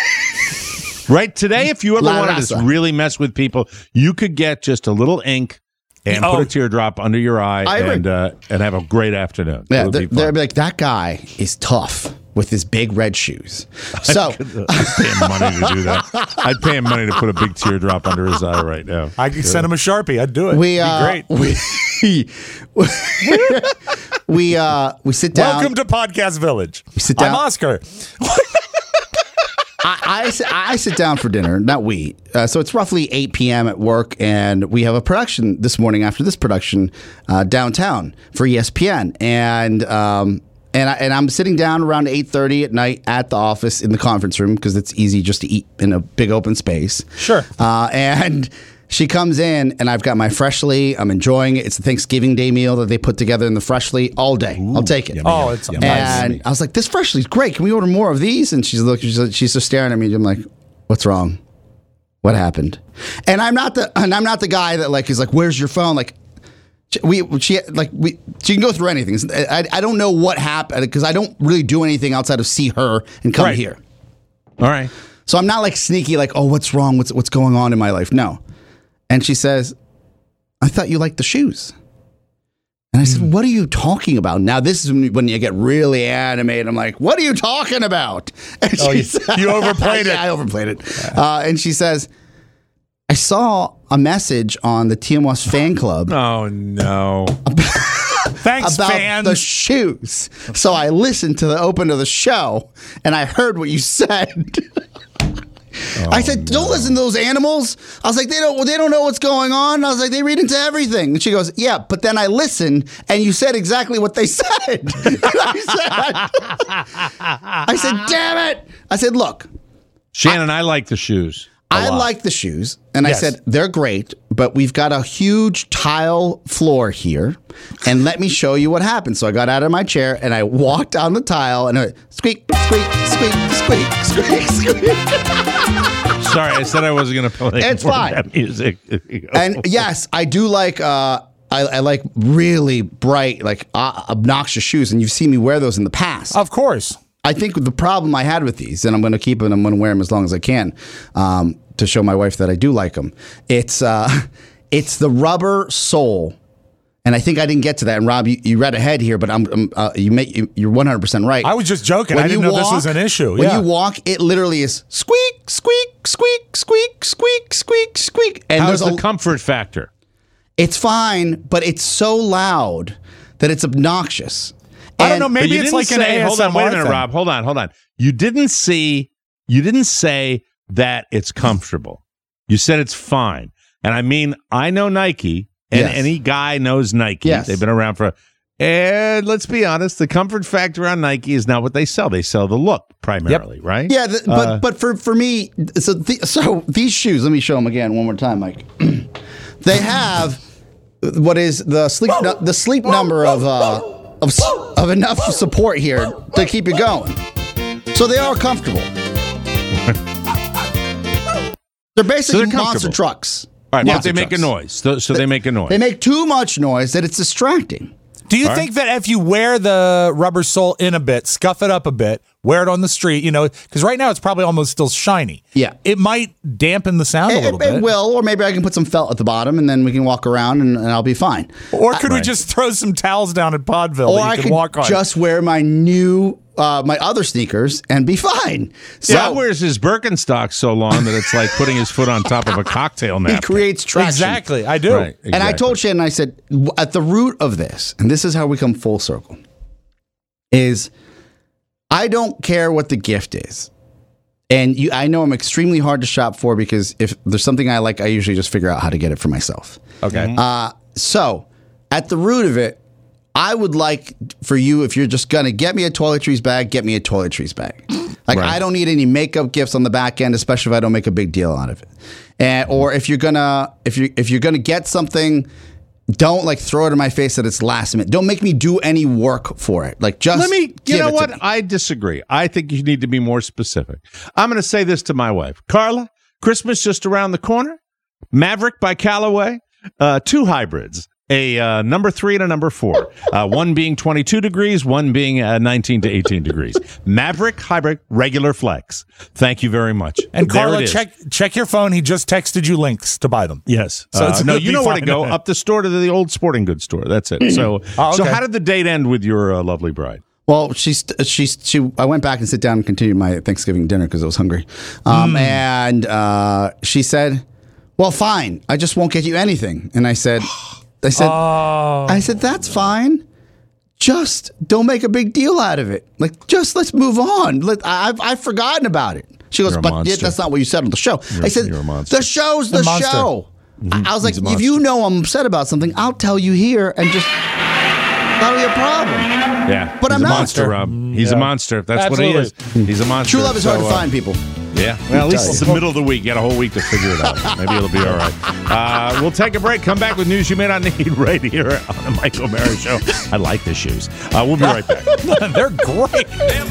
E: Right today, if you ever
B: La
E: wanted
B: raza.
E: to really mess with people, you could get just a little ink and
C: Oh.
E: put a teardrop under your eye
B: I agree.
E: and uh, and have a great afternoon. It
B: Yeah,
E: would
B: they're,
E: be fun.
B: they're like, that guy is tough with his big red shoes. So
E: I'd pay him money to do that. I'd pay him money to put a big teardrop under his eye right now.
C: I could send him a Sharpie. I'd do it.
B: we
C: It'd
B: uh,
C: be great.
B: we we uh we sit down.
C: Welcome to Podcast Village.
B: sit down.
C: I'm Oscar.
B: I, I, sit- I sit down for dinner, not we. Uh, so it's roughly eight p.m. at work, and we have a production this morning after this production uh, downtown for E S P N. And um, and, I, and I'm sitting down around eight thirty at night at the office in the conference room because it's easy just to eat in a big open space.
C: Sure.
B: Uh, and she comes in, and I've got my Freshly. I'm enjoying it. It's a Thanksgiving Day meal that they put together in the Freshly all day. I'll take it.
C: Oh, it's
B: And
C: nice.
B: I was like, this Freshly's great. Can we order more of these? And she's looking, she's, she's just staring at me. I'm like, what's wrong? What happened? And I'm not the, and I'm not the guy that like is like, where's your phone? Like, we, she, like we, she can go through anything. I, I don't know what happened because I don't really do anything outside of see her and come
E: Right.
B: here.
E: All right.
B: So I'm not like sneaky, like, oh, what's wrong? What's what's going on in my life? No. And she says, I thought you liked the shoes. And I said, what are you talking about? Now, this is when you get really animated. I'm like, what are you talking about? And
C: Oh,
B: she
C: you-
B: said-
C: you overplayed it.
B: Yeah, I overplayed it. Uh, and she says, I saw a message on the T M S fan club
E: Oh no.
C: Thanks,
B: about
C: fans.
B: the shoes. So I listened to the open of the show, and I heard what you said. I said, "Don't listen to those animals." I was like, "They don't. They don't know what's going on." I was like, "They read into everything." And she goes, "Yeah, but then I listened, and you said exactly what they said." And I said, "I said, damn it!" I said, "Look,
E: Shannon, I, like the shoes. a
B: I
E: lot.
B: like the shoes, and
C: Yes.
B: I said they're great, but we've got a huge tile floor here, and let me show you what happened." So I got out of my chair and I walked down the tile, and I went, squeak, squeak, squeak, squeak, squeak, squeak.
E: Sorry, I said I wasn't going to play
B: It's
E: more of
B: fine.
E: that music.
B: And yes, I do like uh, I, I like really bright, like uh, obnoxious shoes, and you've seen me wear those in the past.
C: Of course.
B: I think the problem I had with these, and I'm going to keep them, I'm going to wear them as long as I can, um, to show my wife that I do like them. It's uh, it's the rubber sole, and I think I didn't get to that. And Rob, you, you read ahead here, but I'm, I'm uh, you make you, you're one hundred percent right.
C: I was just joking.
B: When
C: I didn't
B: you
C: know this was
B: walk-
C: an issue.
B: When
C: Yeah.
B: you walk, it literally is squeak, squeak, squeak, squeak, squeak, squeak, squeak, and
E: How's
B: there's
E: the
B: a
E: comfort factor?
B: it's fine, but it's so loud that it's obnoxious.
C: I don't
B: And-
C: know.
E: But
C: Maybe
E: you
C: it's
E: didn't
C: like an
E: say,
C: A S M R
E: hold on, wait a minute,
C: thing.
E: Rob. Hold on, hold on. You didn't see. You didn't say that it's comfortable. You said it's fine. And I mean, I know Nike, and
B: Yes.
E: any guy knows Nike.
B: Yes.
E: They've been around for. And let's be honest, the comfort factor on Nike is not what they sell. They sell the look primarily, right?
B: Yeah, the, but
E: Uh,
B: but for for me, so the, so these shoes. Let me show them again one more time, Mike. They have what is the sleep nu- the sleep number of uh of s- of enough support here to keep you going. So they are comfortable. They're basically
E: So they're
B: monster trucks.
E: All right, but
B: Monster
E: they make a
B: trucks.
E: noise. So, so they make a noise.
B: They make too much noise that it's distracting.
C: Do you
E: All
C: think that if you wear the rubber sole in a bit, scuff it up a bit, wear it on the street, you know, because right now it's probably almost still shiny.
B: Yeah.
C: It might dampen the sound
B: It,
C: a little
B: it,
C: bit.
B: it will, or maybe I can put some felt at the bottom and then we can walk around and, and I'll be fine.
C: Or could we
E: Right.
C: just throw some towels down at Podville
B: Or
C: that you
B: I
C: can
B: could
C: walk on?
B: just wear my new, uh, my other sneakers and be fine. So
E: Scott wears his Birkenstocks so long that it's like putting his foot on top of a cocktail
B: he
E: napkin.
B: creates traction.
C: Exactly, I do.
E: Right,
B: And I
E: exactly.
B: told Shannon, I said, w- at the root of this, and this is how we come full circle, is I don't care what the gift is. And you, I know I'm extremely hard to shop for because if there's something I like, I usually just figure out how to get it for myself.
C: Okay.
B: Uh, so at the root of it, I would like for you, if you're just going to get me a toiletries bag, get me a toiletries bag. Like,
E: Right.
B: I don't need any makeup gifts on the back end, especially if I don't make a big deal out of it. And, or if you're going to, if you if you're going to get something, don't like throw it in my face that it's last minute. Don't make me do any work for it. Like, just
E: Let me, you
B: give
E: know
B: it to
E: what?
B: me.
E: I disagree. I think you need to be more specific. I'm going to say this to my wife. Carla, Christmas just around the corner. Maverick by Callaway. Uh, two hybrids. A uh, number three and a number four. Uh, one being twenty-two degrees, one being uh, nineteen to eighteen degrees. Maverick hybrid, regular flex. Thank you very much.
C: And
E: There
C: Carla,
E: it is.
C: check check your phone. He just texted you links to buy them.
E: Yes.
C: So
E: Uh,
C: it's
E: no,
C: gonna
E: you
C: be
E: know where to
C: fine.
E: go. Up the store to the old sporting goods store. That's it. So,
C: Oh,
E: so
C: okay.
E: how did the date end with your uh, lovely bride?
B: Well, she's she's she. I went back and sit down and continued my Thanksgiving dinner because I was hungry, um, and uh, she said, "Well, fine. I just won't get you anything." And I said, "I said,
C: Oh.
B: I said that's fine. Just don't make a big deal out of it. Like, just let's move on. Let, I've I've forgotten about it." She goes,
E: You're a
B: "But yeah,
E: monster.
B: that's not what you said on the show."
E: You're-
B: I said,
E: you're a monster.
B: "The show's the
C: A monster.
B: show." I I was like,
E: He's a
B: "If you know I'm upset about something, I'll tell you here and just that'll be a problem."
E: Yeah,
B: But
E: he's
B: I'm
E: a
B: not.
E: monster, Rob. He's a monster. That's
C: Absolutely.
E: what he is. He's a monster.
B: True love is hard
E: So,
B: to
E: uh,
B: find, people.
E: Yeah. Well, at least it's the middle of the week. You got a whole week to figure it out. Maybe it'll be all right. Uh, we'll take a break. Come back with news you may not need right here on the Mike O'Mara Show. I like the shoes. Uh, we'll be right back.
C: They're great.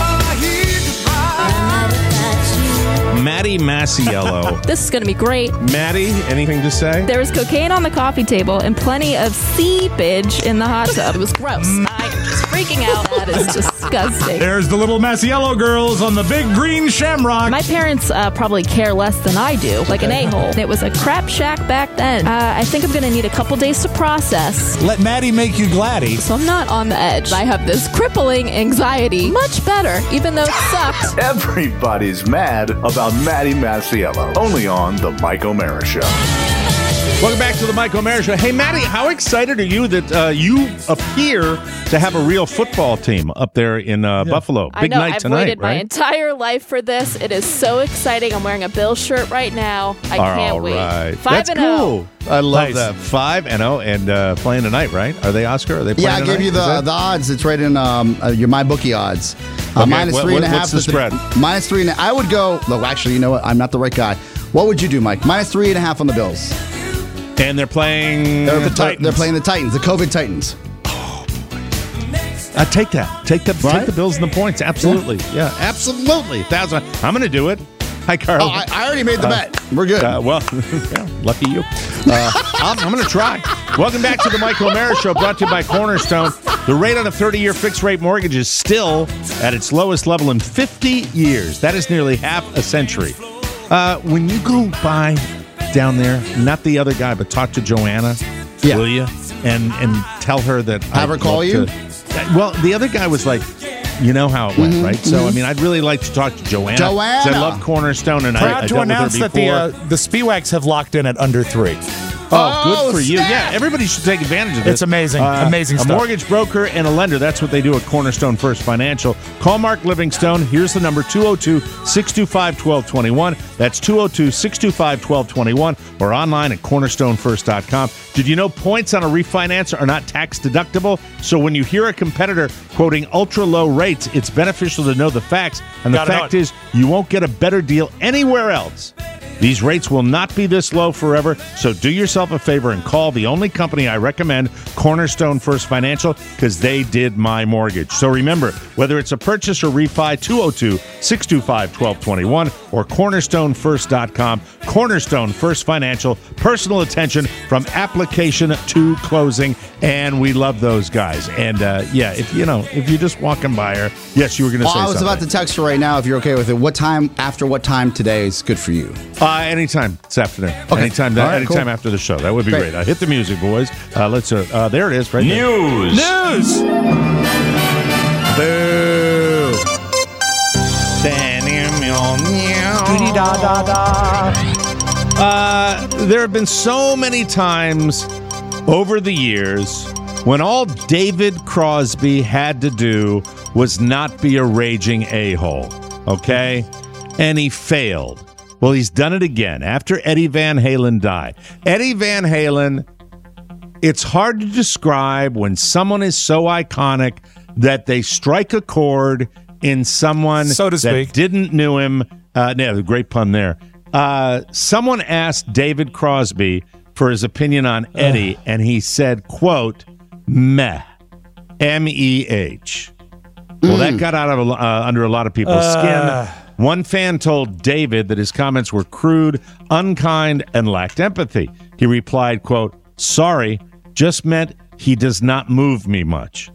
E: Maddie Masiello.
O: This is going to be great.
E: Maddie, anything to say?
O: There was cocaine on the coffee table and plenty of seepage in the hot tub. It was gross. I'm just freaking out. That is disgusting.
C: There's the little Masiello girls on the big green shamrock.
O: My parents uh, probably care less than I do, like an a-hole. It was a crap shack back then. Uh, I think I'm going to need a couple days to process.
C: Let Maddie make you gladdy.
O: So I'm not on the edge. I have this crippling anxiety. Much better, even though it sucks.
L: Everybody's mad about Maddie Masiello. Only on the Mike O'Mara Show.
E: Welcome back to the Mike O'Mara Show. Hey, Maddie, how excited are you that uh, you appear to have a real football team up there in uh, Buffalo?
O: I
E: Big
O: know.
E: night
O: I've
E: tonight,
O: waited my
E: right?
O: entire life for this. It is so exciting. I'm wearing a Bill shirt right now. I can't
E: All
O: wait.
E: right.
O: Five
E: That's
O: and
E: cool.
O: oh.
E: I love
C: Nice.
E: that. Five and oh, and uh, playing tonight, right? Are they Oscar? Are they playing
B: Yeah, I
E: tonight?
B: gave you
E: Is
B: the
E: that-
B: the odds. It's right in um, uh, your MyBookie odds. Uh,
E: Okay,
B: minus
E: what-
B: three and a
E: what-
B: half.
E: what's the
B: is
E: spread?
B: Minus three and a, I would go. Look, actually, you know what? I'm not the right guy. What would you do, Mike? Minus three and a half on the Bills.
E: And they're playing
B: They're,
E: the
B: they're-
E: Titans.
B: They're playing the Titans, the COVID Titans.
E: I take that. Take the
B: Right?
E: take the Bills and the points. Absolutely. Yeah, absolutely. Thousand. I'm going to do it. Hi, Carl.
B: Oh, I, I already made the bet. We're good.
E: Uh, well, yeah, lucky you. Uh, I'm, I'm going to try. Welcome back to the Mike O'Mara Show, brought to you by Cornerstone. The rate on a thirty-year fixed-rate mortgage is still at its lowest level in fifty years. That is nearly half a century. Uh, when you go by down there, not the other guy, but talk to Joanna,
B: Yeah.
E: will you? And and tell her that.
B: Have her
E: I'd
B: call
E: love
B: you?
E: to- well, the other guy was like, you know how it went,
B: Mhm,
E: right? So, I
B: mhm.
E: mean, I'd really like to talk to Joanna.
B: Joanna!
E: 'Cause I love Cornerstone, and I, I
C: Proud to
E: dealt with her
C: announce that the
E: before.
C: uh, the Speewax have locked in at under three.
E: Oh, good for you.
B: snap!
E: Yeah, everybody should take advantage of this.
C: It's amazing. Amazing
E: a
C: stuff.
E: A mortgage broker and a lender. That's what they do at Cornerstone First Financial. Call Mark Livingstone. Here's the number, two oh two, six two five, one two two one. That's two oh two, six two five, one two two one or online at cornerstone first dot com. Did you know points on a refinance are not tax deductible? So when you hear a competitor quoting ultra low rates, it's beneficial to know the facts. And the
C: Gotta know
E: fact
C: it.
E: is, you won't get a better deal anywhere else. These rates will not be this low forever, so do yourself a favor and call the only company I recommend, Cornerstone First Financial, because they did my mortgage. So remember, whether it's a purchase or refi, two oh two, six two five, one two two one or cornerstone first dot com. Cornerstone First Financial, personal attention from application to closing, and we love those guys. And uh, yeah, if you know, if you're just walking by her, yes, you were going to
B: well,
E: say
B: I was
E: something.
B: about to text her right now if you're okay with it. What time, after what time today is good for you?
E: Uh, anytime this afternoon.
B: Okay.
E: Anytime,
B: All right,
E: anytime
B: cool.
E: after the show. That would be great.
B: Great.
E: Uh, hit the music, boys. Uh, let's. Uh, uh, there it is. Right there.
K: News.
E: News. Boo.
C: Da, da, da.
E: Uh, there have been so many times over the years when all David Crosby had to do was not be a raging a-hole, okay? And he failed. Well, he's done it again after Eddie Van Halen died. Eddie Van Halen, it's hard to describe when someone is so iconic that they strike a chord in someone
C: So to
E: that
C: speak.
E: didn't know him. Uh, yeah, great pun there. Uh, someone asked David Crosby for his opinion on Eddie, uh. and he said, quote, meh, M E H. Well,
B: Mm.
E: that got out of uh, under a lot of people's
C: Uh.
E: skin. One fan told David that his comments were crude, unkind, and lacked empathy. He replied, quote, sorry, just meant he does not move me much.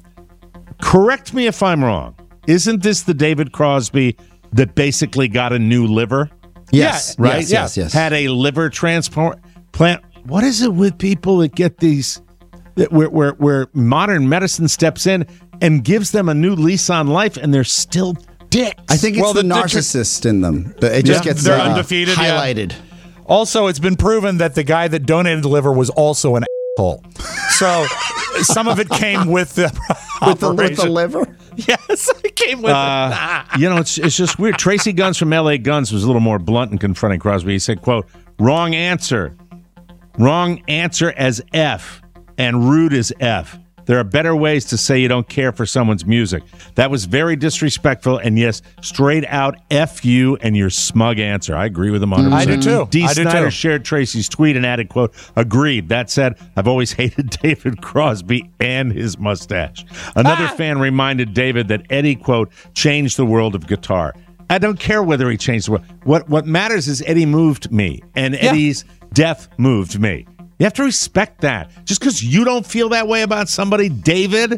E: Correct me if I'm wrong. Isn't this the David Crosby that basically got a new liver?
B: Yes.
E: Right?
B: Yes, yes, yes.
E: Had a liver transplant. Plant. What is it with people that get these, that where, where, where modern medicine steps in and gives them a new lease on life and they're still dicks?
B: I think it's
C: Well,
B: the,
C: the- the tr-
B: narcissist in them. But it just
C: Yeah,
B: gets
C: they're
B: uh,
C: undefeated, yeah.
B: highlighted.
C: Also, it's been proven that the guy that donated the liver was also an asshole. So some of it came with the
B: With the, with the
C: operation.
B: liver?
C: Yes, it came with
E: Uh,
C: it.
E: you know, it's it's just weird. Tracy Guns from L A Guns was a little more blunt in confronting Crosby. He said, quote, wrong answer. Wrong answer as F, and rude as F. There are better ways to say you don't care for someone's music. That was very disrespectful, and yes, straight out F you and your smug answer. I agree with him one hundred percent.
C: I do too.
E: D.
C: I do
E: Snyder
C: too.
E: shared Tracy's tweet and added, quote, agreed. That said, I've always hated David Crosby and his mustache. Another
C: Ah!
E: fan reminded David that Eddie, quote, changed the world of guitar. I don't care whether he changed the world. What, what matters is Eddie moved me, and
C: Yeah.
E: Eddie's death moved me. You have to respect that. Just because you don't feel that way about somebody, David,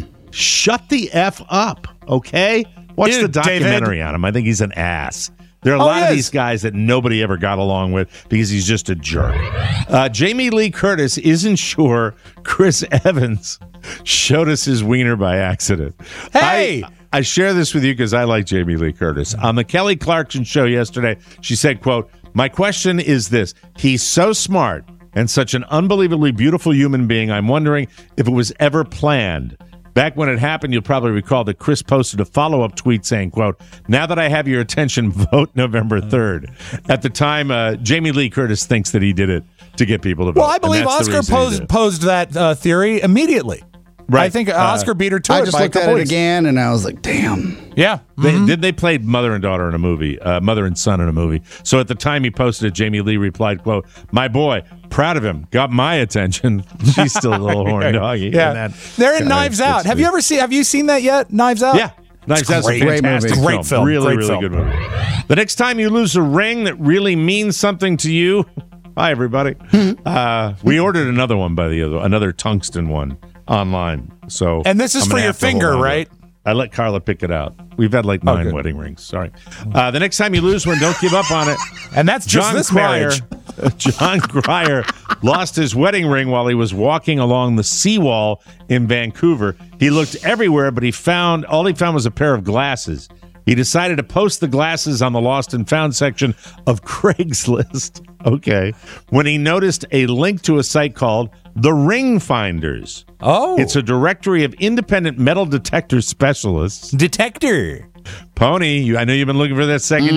E: shut the F up, okay? Watch
C: Dude,
E: the documentary
C: David.
E: on him. I think he's an ass. There are a
C: Oh,
E: lot
C: he
E: of
C: is.
E: these guys that nobody ever got along with because he's just a jerk. Uh, Jamie Lee Curtis isn't sure Chris Evans showed us his wiener by accident.
C: Hey!
E: I, I share this with you because I like Jamie Lee Curtis. On the Kelly Clarkson show yesterday, she said, quote, my question is this. He's so smart and such an unbelievably beautiful human being. I'm wondering if it was ever planned. Back when it happened, you'll probably recall that Chris posted a follow-up tweet saying, quote, now that I have your attention, vote November third. At the time, uh, Jamie Lee Curtis thinks that he did it to get people to vote.
C: Well, I
E: and
C: believe
E: that's the
C: Oscar
E: reason he did
C: posed,
E: it.
C: posed that uh, theory immediately.
E: Right.
C: I think uh,
E: Uh,
C: Oscar beat her to
B: I
C: it
B: just
C: by
B: looked
C: a
B: at
C: couple
B: it
C: weeks.
B: again and I was like, damn.
C: Yeah.
E: They,
C: Mhm.
E: did they played mother and daughter in a movie, uh, mother and son in a movie. So at the time he posted it, Jamie Lee replied, quote, my boy, proud of him, got my attention. She's still a little horn doggy.
C: Yeah.
E: And that-
C: They're in
E: God,
C: Knives
E: it's-
C: Out.
E: it's
C: Have you
E: sweet.
C: ever seen Have you seen that yet? Knives Out?
E: Yeah. Knives Out's a
C: great.
E: fantastic
C: Great movie. Great film.
E: Really,
C: Great
E: really
C: film.
E: good movie. The next time you lose a ring that really means something to you, hi, everybody. uh, we ordered another one by the other, another tungsten one online. So,
C: And this is
E: I'm
C: for
E: gonna
C: your
E: have to hold
C: finger,
E: on to it.
C: right?
E: I let Carla pick it out. We've had like nine
C: good.
E: wedding rings. Sorry. Uh, the next time you lose one, don't give up on it.
C: And that's just
E: John
C: this
E: Cryer,
C: marriage.
E: John Cryer lost his wedding ring while he was walking along the seawall in Vancouver. He looked everywhere, but he found all he found was a pair of glasses. He decided to post the glasses on the lost and found section of Craigslist. Okay. When he noticed a link to a site called The Ring Finders.
C: Oh.
E: It's a directory of independent metal detector specialists.
C: Detector.
E: Pony, you, I know you've been looking for that 2nd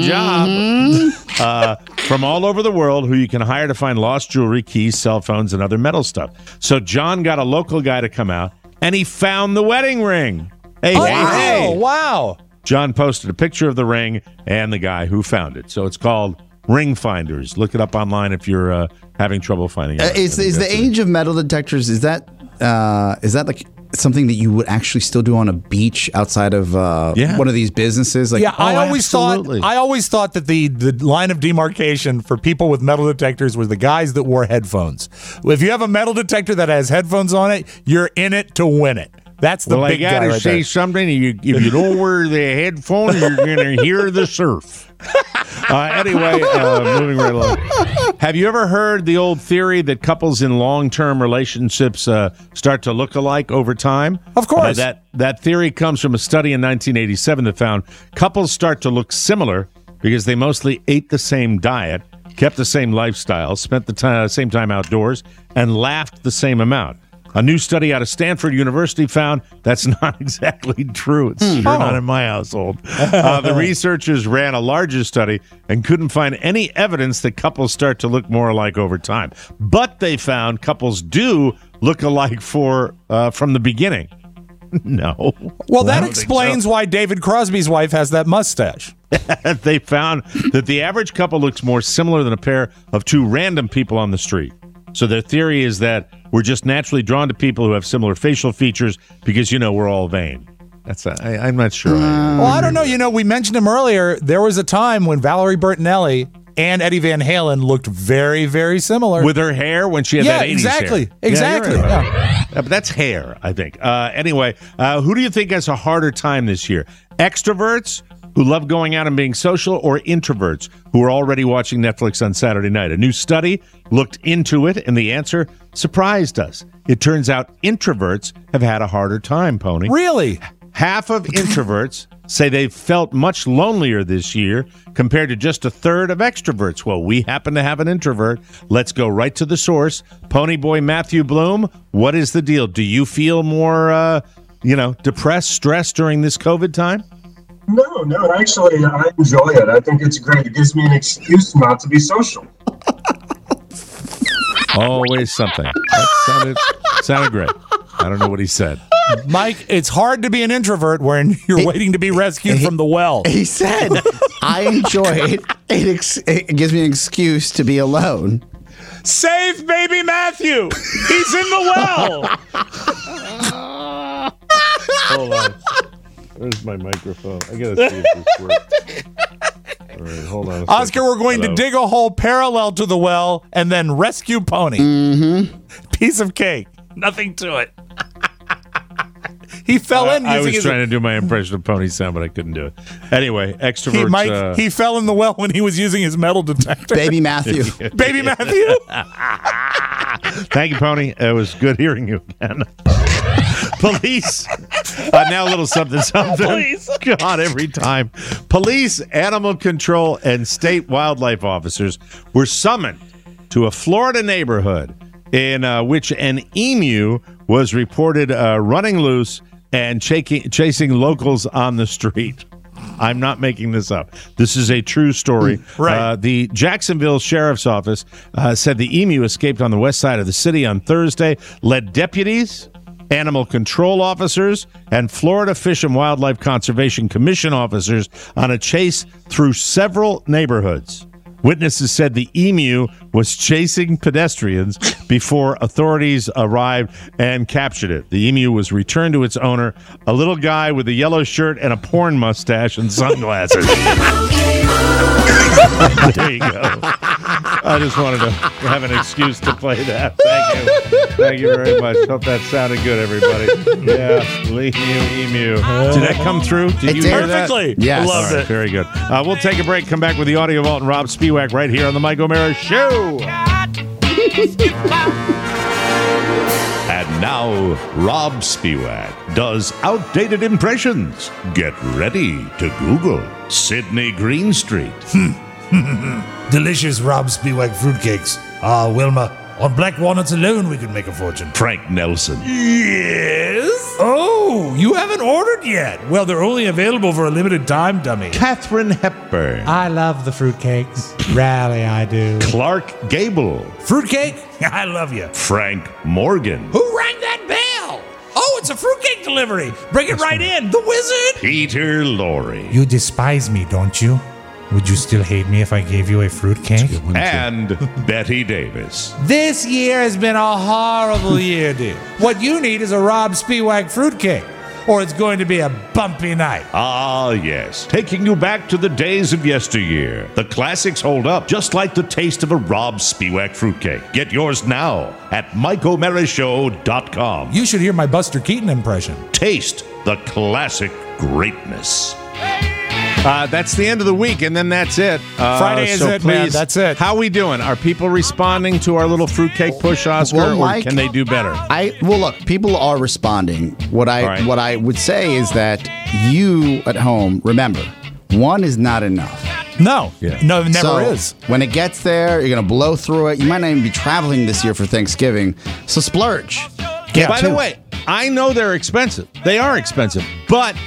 E: job uh, from all over the world who you can hire to find lost jewelry, keys, cell phones, and other metal stuff. So John got a local guy to come out, and he found the wedding ring. Hey,
C: Oh,
E: hey, hey.
C: wow.
E: John posted a picture of the ring and the guy who found it. So it's called ring finders. Look it up online if you're uh, having trouble finding it.
B: Uh, is is the age of metal detectors? Is that uh, is that like something that you would actually still do on a beach outside of uh,
C: Yeah.
B: one of these businesses? Like,
C: yeah, I
B: oh,
C: always
B: absolutely.
C: thought I always thought that the, the line of demarcation for people with metal detectors was the guys that wore headphones. If you have a metal detector that has headphones on it, you're in it to win it. That's the
E: well,
C: big
E: I
C: guy
E: gotta
C: right
E: say
C: there.
E: something. You, if you don't wear the headphones, you're gonna hear the surf. Uh, anyway, uh, moving right along. Have you ever heard the old theory that couples in long-term relationships uh, start to look alike over time?
C: Of course.
E: Uh, that that theory comes from a study in nineteen eighty-seven that found couples start to look similar because they mostly ate the same diet, kept the same lifestyle, spent the ti- same time outdoors, and laughed the same amount. A new study out of Stanford University found that's not exactly true. It's sure
C: Oh.
E: not in my household. Uh, the researchers ran a larger study and couldn't find any evidence that couples start to look more alike over time. But they found couples do look alike for uh, from the beginning. No.
C: Well,
E: I
C: that
E: don't think
C: explains
E: so.
C: why David Crosby's wife has that mustache.
E: They found that the average couple looks more similar than a pair of two random people on the street. So their theory is that we're just naturally drawn to people who have similar facial features because, you know, we're all vain. That's a, I, I'm not sure. I,
C: Well, I don't know. You know, we mentioned him earlier. There was a time when Valerie Bertinelli and Eddie Van Halen looked very, very similar.
E: with her hair when she had
C: Yeah,
E: that eighties
C: exactly.
E: hair.
C: Exactly.
E: Yeah, you're right.
C: Yeah.
E: Uh, but that's hair, I think. Uh, anyway, uh, who do you think has a harder time this year? Extroverts who love going out and being social, or introverts who are already watching Netflix on Saturday night? A new study looked into it, and the answer surprised us. It turns out introverts have had a harder time, Pony.
C: Really?
E: Half of introverts say they've felt much lonelier this year compared to just a third of extroverts. Well, we happen to have an introvert. Let's go right to the source. Pony Boy Matthew Bloom, what is the deal? Do you feel more, uh, you know, depressed, stressed during this COVID time?
P: No, no, actually, I enjoy it. I think it's great. It gives me an excuse not to be social.
E: Always something. That sounded, sounded great. I don't know what he said.
C: Mike, it's hard to be an introvert when you're waiting to be rescued from the well.
B: He said, I enjoy it. It, ex- it gives me an excuse to be alone.
C: Save baby Matthew! He's in the well!
E: Hold on. Where's my microphone? I gotta see if this works. All right, hold on. a
C: Oscar,
E: second.
C: we're going
E: Hello.
C: to dig a hole parallel to the well and then rescue Pony.
B: Mm-hmm.
C: Piece of cake. Nothing to it. He fell in
E: Uh, I
C: using
E: was
C: his...
E: trying to do my impression of Pony sound, but I couldn't do it. Anyway, extroverts.
C: He, Mike,
E: uh,
C: he fell in the well when he was using his metal detector.
B: Baby Matthew.
C: Baby Matthew.
E: Thank you, Pony. It was good hearing you again. Police. Uh, now a little something, something.
C: Please.
E: God, every time. Police, animal control, and state wildlife officers were summoned to a Florida neighborhood in uh, which an emu was reported uh, running loose and chasing, chasing locals on the street. I'm not making this up. This is a true story.
C: Right.
E: Uh, the Jacksonville Sheriff's Office uh, said the emu escaped on the west side of the city on Thursday, led deputies, animal control officers, and Florida Fish and Wildlife Conservation Commission officers on a chase through several neighborhoods. Witnesses said the emu was chasing pedestrians before authorities arrived and captured it. The emu was returned to its owner, a little guy with a yellow shirt and a porn mustache and sunglasses. There you go. I just wanted to have an excuse to play that. Thank you. Thank you very much. Hope that sounded good, everybody. Yeah, emu, emu. Did that come through? Did
B: It
E: you
B: did.
E: hear that?
C: Perfectly.
B: Yes.
C: Loved
E: All right,
C: it.
E: very good. Uh, we'll take a break, come back with the audio vault and Rob Spiewak right here on the Mike O'Mara Show.
A: And now, Rob Spiewak does outdated impressions. Get ready to Google Sydney Greenstreet.
Q: Delicious Rob Spiewak fruitcakes. Ah, Wilma, on black walnuts alone we could make a fortune.
A: Frank Nelson.
Q: Yes? Oh, you haven't ordered yet. Well, they're only available for a limited time, dummy.
E: Katharine Hepburn.
Q: I love the fruitcakes. Rally, I do.
E: Clark Gable.
Q: Fruitcake? I love you.
A: Frank Morgan.
Q: Who rang that bell? Oh, it's a fruitcake delivery. Bring it right in. The wizard.
A: Peter Lorre.
Q: You despise me, don't you?
C: Would you still hate me if I gave you a fruitcake?
E: And Betty Davis.
C: This year has been a horrible year, dude. What you need is a Rob Spiewak fruitcake, or it's going to be a bumpy night.
E: Ah, yes. Taking you back to the days of yesteryear. The classics hold up, just like the taste of a Rob Spiewak fruitcake. Get yours now at Mike O'Mara Show dot com.
C: You should hear my Buster Keaton impression.
E: Taste the classic greatness. Uh, that's the end of the week, and then that's it. Uh,
C: Friday is
E: so
C: it,
E: please,
C: man. That's it.
E: How we doing? Are people responding to our little fruitcake push, Oscar,
B: Well,
E: or
B: Mike,
E: can they do better?
B: I well, look, people are responding. What I
E: right.
B: what I would say is that you at home remember, one is not enough.
C: No,
E: Yeah.
C: no, it never
B: So,
C: is.
B: When it gets there, you're gonna blow through it. You might not even be traveling this year for Thanksgiving. So splurge. Get
E: By
B: two.
E: the way, I know they're expensive. They are expensive, but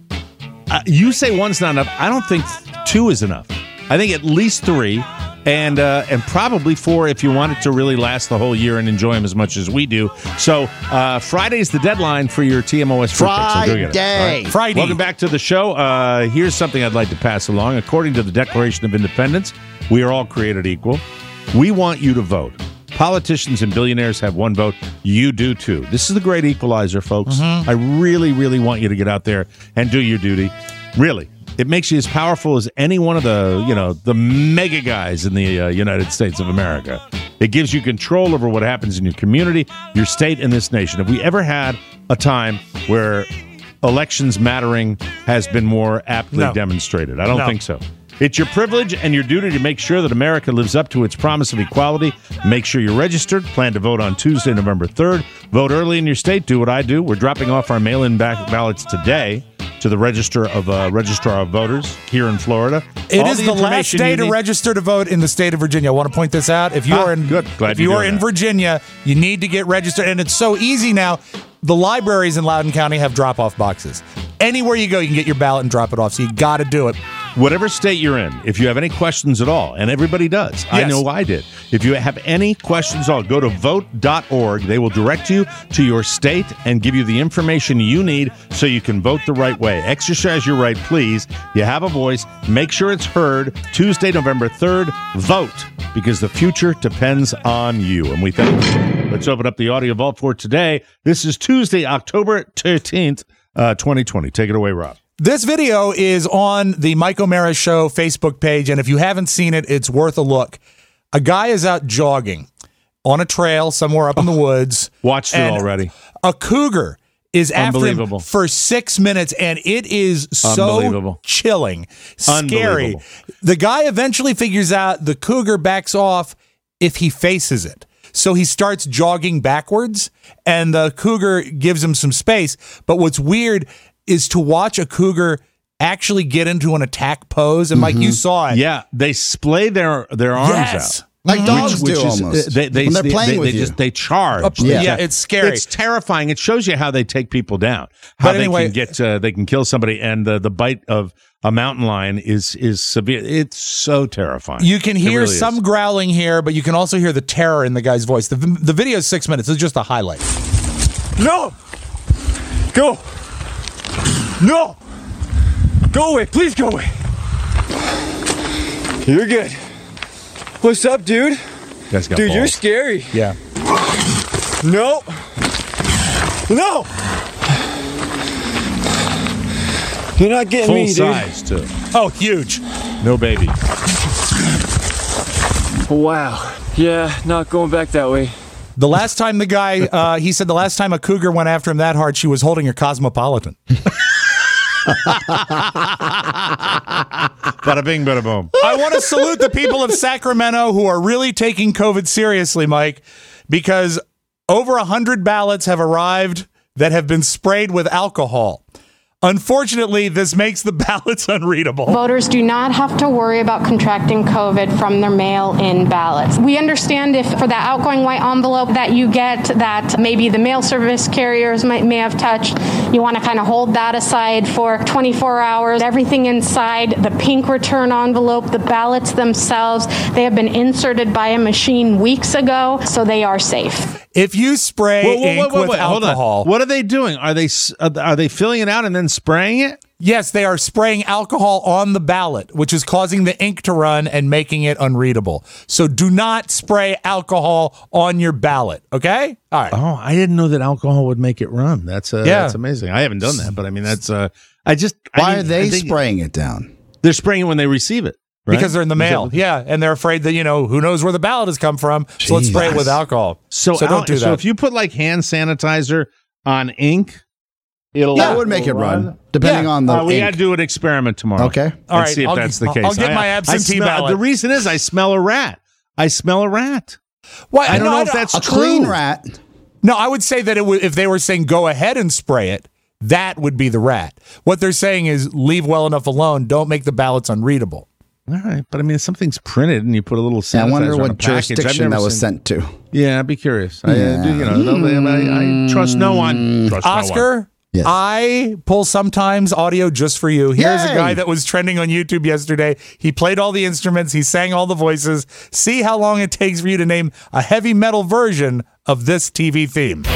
E: uh, you say one's not enough. I don't think two is enough. I think at least three, and uh, and probably four if you want it to really last the whole year and enjoy them as much as we do. So uh, Friday's the deadline for your T M O S fruitcake, so go get it.
B: Friday.
E: All right?
C: Friday.
E: Welcome back to the show. Uh, here's something I'd like to pass along. According to the Declaration of Independence, we are all created equal. We want you to vote. Politicians and billionaires have one vote. You do too. This is the great equalizer, folks.
C: Mm-hmm.
E: I really, really want you to get out there and do your duty. Really. It makes you as powerful as any one of the, you know, the mega guys in the uh, United States of America. It gives you control over what happens in your community, your state, and this nation. Have we ever had a time where elections mattering has been more aptly
C: No.
E: demonstrated? I don't
C: No.
E: think so. It's your privilege and your duty to make sure that America lives up to its promise of equality. Make sure you're registered. Plan to vote on Tuesday, November third. Vote early in your state. Do what I do. We're dropping off our mail-in back ballots today to the Register of uh, Registrar of Voters here in Florida.
C: It
E: All
C: is the, last
E: information
C: day
E: you
C: to
E: need-
C: register to vote in the state of Virginia. I want to point this out. If you
E: Ah,
C: are in
E: good. Glad
C: if
E: you're
C: you are
E: doing
C: in
E: that.
C: Virginia, you need to get registered, and it's so easy now. The libraries in Loudoun County have drop-off boxes. Anywhere you go, you can get your ballot and drop it off. So you got to do it.
E: Whatever state you're in, if you have any questions at all, and everybody does, I
C: Yes.
E: know I did. If you have any questions at all, go to vote dot org. They will direct you to your state and give you the information you need so you can vote the right way. Exercise your right, please. You have a voice. Make sure it's heard. Tuesday, November third, vote, because the future depends on you. And we thank you. Let's open up the audio vault for today. This is Tuesday, October thirteenth, uh, twenty twenty. Take it away, Rob.
C: This video is on the Mike O'Mara Show Facebook page, and if you haven't seen it, it's worth a look. A guy is out jogging on a trail somewhere up in the woods.
E: Watched it
C: and
E: already.
C: A cougar is after him
E: Unbelievable.
C: for six minutes, and it is so
E: Unbelievable.
C: chilling, scary.
E: Unbelievable.
C: The guy eventually figures out the cougar backs off if he faces it. So he starts jogging backwards, and the cougar gives him some space. But what's weird is to watch a cougar actually get into an attack pose. And Mike, you saw it.
E: Yeah, they splay their their arms
C: Yes.
E: out.
B: Like dogs
E: Which-
B: do
E: which is-
B: almost.
E: They, they,
B: when they're
E: they-
B: playing
E: they,
B: with
E: they
B: you.
E: just they charge.
C: Up-
E: They
C: yeah,
E: just-
C: it's scary.
E: It's terrifying. It shows you how they take people down. How
C: But
E: they
C: anyway-
E: can get uh, they can kill somebody, and the the bite of a mountain lion is is severe. It's so terrifying.
C: You can
E: It
C: hear
E: really is.
C: some growling here, but you can also hear the terror in the guy's voice. The, the video is six minutes. It's just a highlight.
L: No! Go! No! Go away, please go away. You're good. What's up, dude?
E: Guy's got
L: Dude, you're
E: balls.
L: scary.
C: Yeah.
L: No! No! You're not getting
E: Full
L: me, dude.
E: size too.
C: Oh, huge.
E: No baby.
L: Wow. Yeah, not going back that way.
C: The last time the guy, uh, he said the last time a cougar went after him that hard, she was holding her Cosmopolitan.
E: Bada bing, bada boom.
C: I want to salute the people of Sacramento who are really taking COVID seriously, Mike, because over one hundred ballots have arrived that have been sprayed with alcohol. Unfortunately, this makes the ballots unreadable.
R: Voters do not have to worry about contracting COVID from their mail-in ballots. We understand if for that outgoing white envelope that you get that maybe the mail service carriers might, may have touched, you want to kind of hold that aside for twenty-four hours. Everything inside, the pink return envelope, the ballots themselves, they have been inserted by a machine weeks ago, so they are safe.
C: If you spray
E: Whoa, whoa,
C: ink
E: whoa, whoa,
C: with
E: wait, hold on.
C: alcohol,
E: What are they doing? Are they s- are they filling it out and then spraying it?
C: yes, they are spraying alcohol on the ballot, which is causing the ink to run and making it unreadable. So do not spray alcohol on your ballot. Okay. All right.
E: Oh, I didn't know that alcohol would make it run. That's uh,
C: Yeah.
E: that's amazing. I haven't done that, but I mean, that's uh, I just
B: Why
E: I
B: are
E: mean,
B: they
E: I think
B: spraying it down?
E: They're spraying it when they receive it. Right?
C: Because they're in the
E: Is
C: mail.
E: that-
C: Yeah. And they're afraid that, you know, who knows where the ballot has come from. So let's spray it with alcohol.
E: So,
C: So
E: al-
C: don't do
E: So
C: that.
E: if you put like hand sanitizer on ink, it'll
B: That would make it run, depending
C: Yeah.
B: on the
E: Uh, we
B: ink.
E: got to do an experiment tomorrow.
B: Okay.
C: All
E: All
C: right,
E: right. See if
C: I'll-
E: that's the
C: I'll-
E: case.
C: I'll get
E: I-
C: my
E: I
C: absentee
E: smell-
C: ballot.
E: The reason is I smell a rat. I smell a rat.
C: Well,
E: I don't
C: no,
E: know
C: I
E: if that's
B: a
E: true.
B: clean rat.
C: No, I would say that it would, if they were saying go ahead and spray it, that would be the rat. What they're saying is leave well enough alone. Don't make the ballots unreadable.
E: All right, but I mean, if something's printed and you put a little sanitizer
B: Yeah, I wonder
E: on a
B: what
E: package, I've
B: jurisdiction
E: never
B: that was
E: seen-
B: sent to.
E: Yeah, I'd be curious. I, uh,
B: Yeah.
E: do, you know, no, I, I trust no one. Trust no one.
C: Oscar,
B: Yes.
C: I pull sometimes audio just for you. Here's a
B: Yay!
C: guy that was trending on YouTube yesterday. He played all the instruments. He sang all the voices. See how long it takes for you to name a heavy metal version of this T V theme.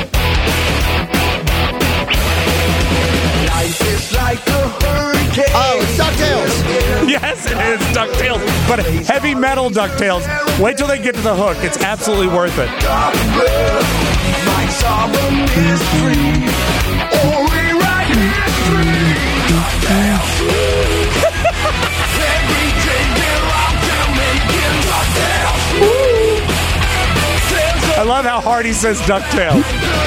B: Oh, it's DuckTales.
C: Yes, it is DuckTales, but heavy metal DuckTales. Wait till they get to the hook. It's absolutely worth it. I love how hard he says DuckTales.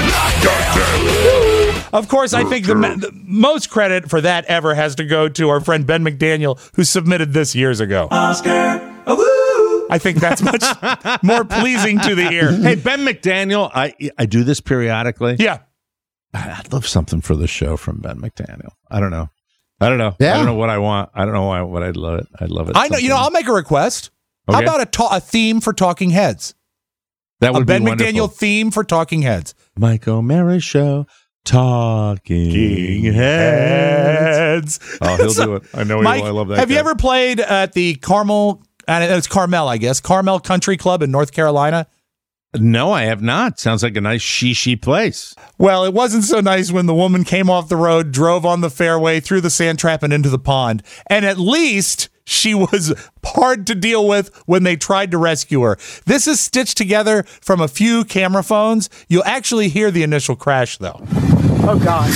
C: Of course, I think the, the most credit for that ever has to go to our friend Ben McDaniel, who submitted this years ago. Oscar, I think that's much more pleasing to the ear.
E: Hey, Ben McDaniel, I I do this periodically.
C: Yeah.
E: I'd love something for the show from Ben McDaniel. I don't know. I don't know.
B: Yeah.
E: I don't know what I want. I don't know why, what I'd love it. I'd love it.
C: I know. You know, I'll make a request. How
E: Okay.
C: about a, ta- a theme for Talking Heads?
E: That would
C: a Ben
E: be wonderful.
C: McDaniel theme for Talking Heads.
E: Mike O'Mara Show, Talking Heads. Oh, he'll
C: So,
E: do it. I know he
C: Mike,
E: will. I love that.
C: have you
E: guy.
C: ever played at the Carmel? And it's Carmel, I guess. Carmel Country Club in North Carolina.
E: No, I have not. Sounds like a nice she-she place.
C: Well, it wasn't so nice when the woman came off the road, drove on the fairway, through the sand trap, and into the pond. And at least she was hard to deal with when they tried to rescue her. This is stitched together from a few camera phones. You'll actually hear the initial crash, though.
S: Oh, God.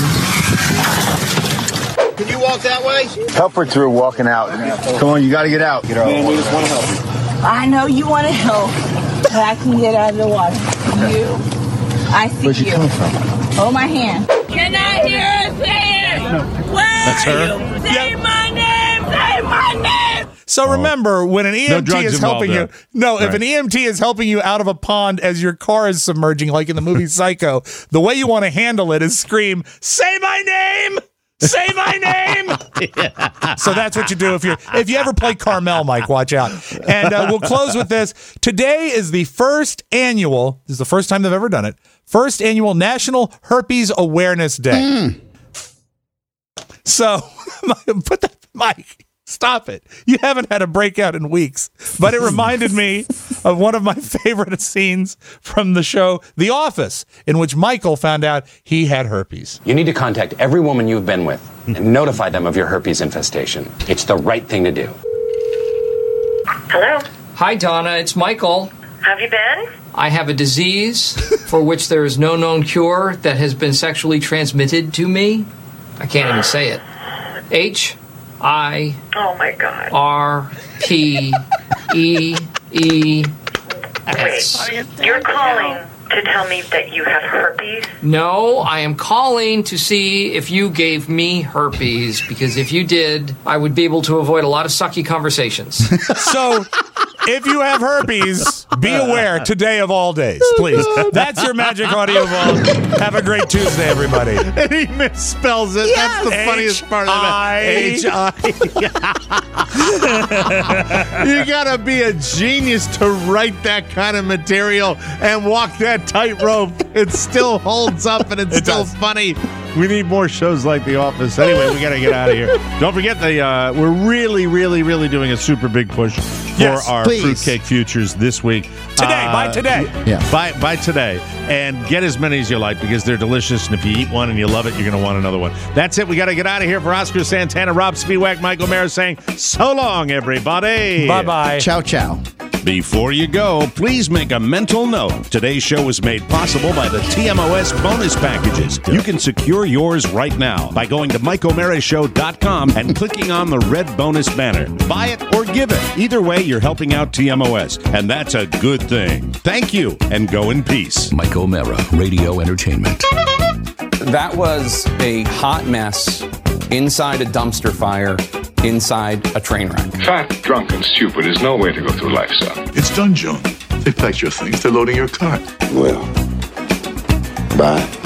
S: Can you walk that way? Help her through walking out. Come on, you got to get out. Get out. Man, we just want to help you.
T: I know you want to help, but I can get out of the water. You, I see
S: Where's she
T: you.
S: coming from?
T: Hold my hand. Can I hear her say it? Where
E: That's her?
T: are you? Say my name. Say my name.
C: So remember, when an E
E: No
C: M T
E: drugs
C: is
E: involved
C: helping you,
E: there.
C: no, if
E: Right.
C: an E M T is helping you out of a pond as your car is submerging, like in the movie Psycho, the way you want to handle it is scream, "Say my name! Say my name!" So that's what you do if you if you ever play Carmel, Mike. Watch out. And uh, we'll close with this. Today is the first annual. This is the first time they've ever done it. First annual National Herpes Awareness Day. So put that, Mike. Stop it. You haven't had a breakout in weeks. But it reminded me of one of my favorite scenes from the show The Office, in which Michael found out he had herpes.
U: You need to contact every woman you've been with and notify them of your herpes infestation. It's the right thing to do.
V: Hello.
W: Hi, Donna. It's Michael.
V: How have you been?
W: I have a disease for which there is no known cure that has been sexually transmitted to me. I can't even say it. H I
V: Oh my God.
W: R P E E S.
V: Wait, you're calling to tell me that you have herpes?
W: No, I am calling to see if you gave me herpes, because if you did, I would be able to avoid a lot of sucky conversations.
C: So if you have herpes, be aware today of all days, please. That's your Magic Audio Vault. Have a great Tuesday, everybody.
E: And he misspells it. That's the funniest part of it. H I You gotta be a genius to write that kind of material and walk that tightrope. It still holds up and it's
C: It
E: still
C: does.
E: funny. We need more shows like The Office. Anyway, we got to get out of here. Don't forget, the uh, we're really, really, really doing a super big push for
C: Yes,
E: our
B: please.
E: fruitcake futures this week.
C: Today,
E: Uh,
C: by today.
B: Yeah.
E: By, by today. And get as many as you like because they're delicious. And if you eat one and you love it, you're going to want another one. That's it. We got to get out of here. For Oscar Santana, Rob Spiewak, Michael Mara saying so long, everybody.
C: Bye-bye.
B: Ciao, ciao.
E: Before you go, please make a mental note. Today's show was made possible by the T M O S bonus packages. You can secure yours right now by going to mike o'mara show dot com and clicking on the red bonus banner. Buy it or give it. Either way, you're helping out T M O S, and that's a good thing. Thank you, and go in peace.
A: Mike O'Mara, Radio Entertainment.
U: That was a hot mess inside a dumpster fire, inside a train wreck.
F: Fat, drunk, and stupid is no way to go through life, son. It's done, Joan. They packed your things. They're loading your cart.
S: Well, bye.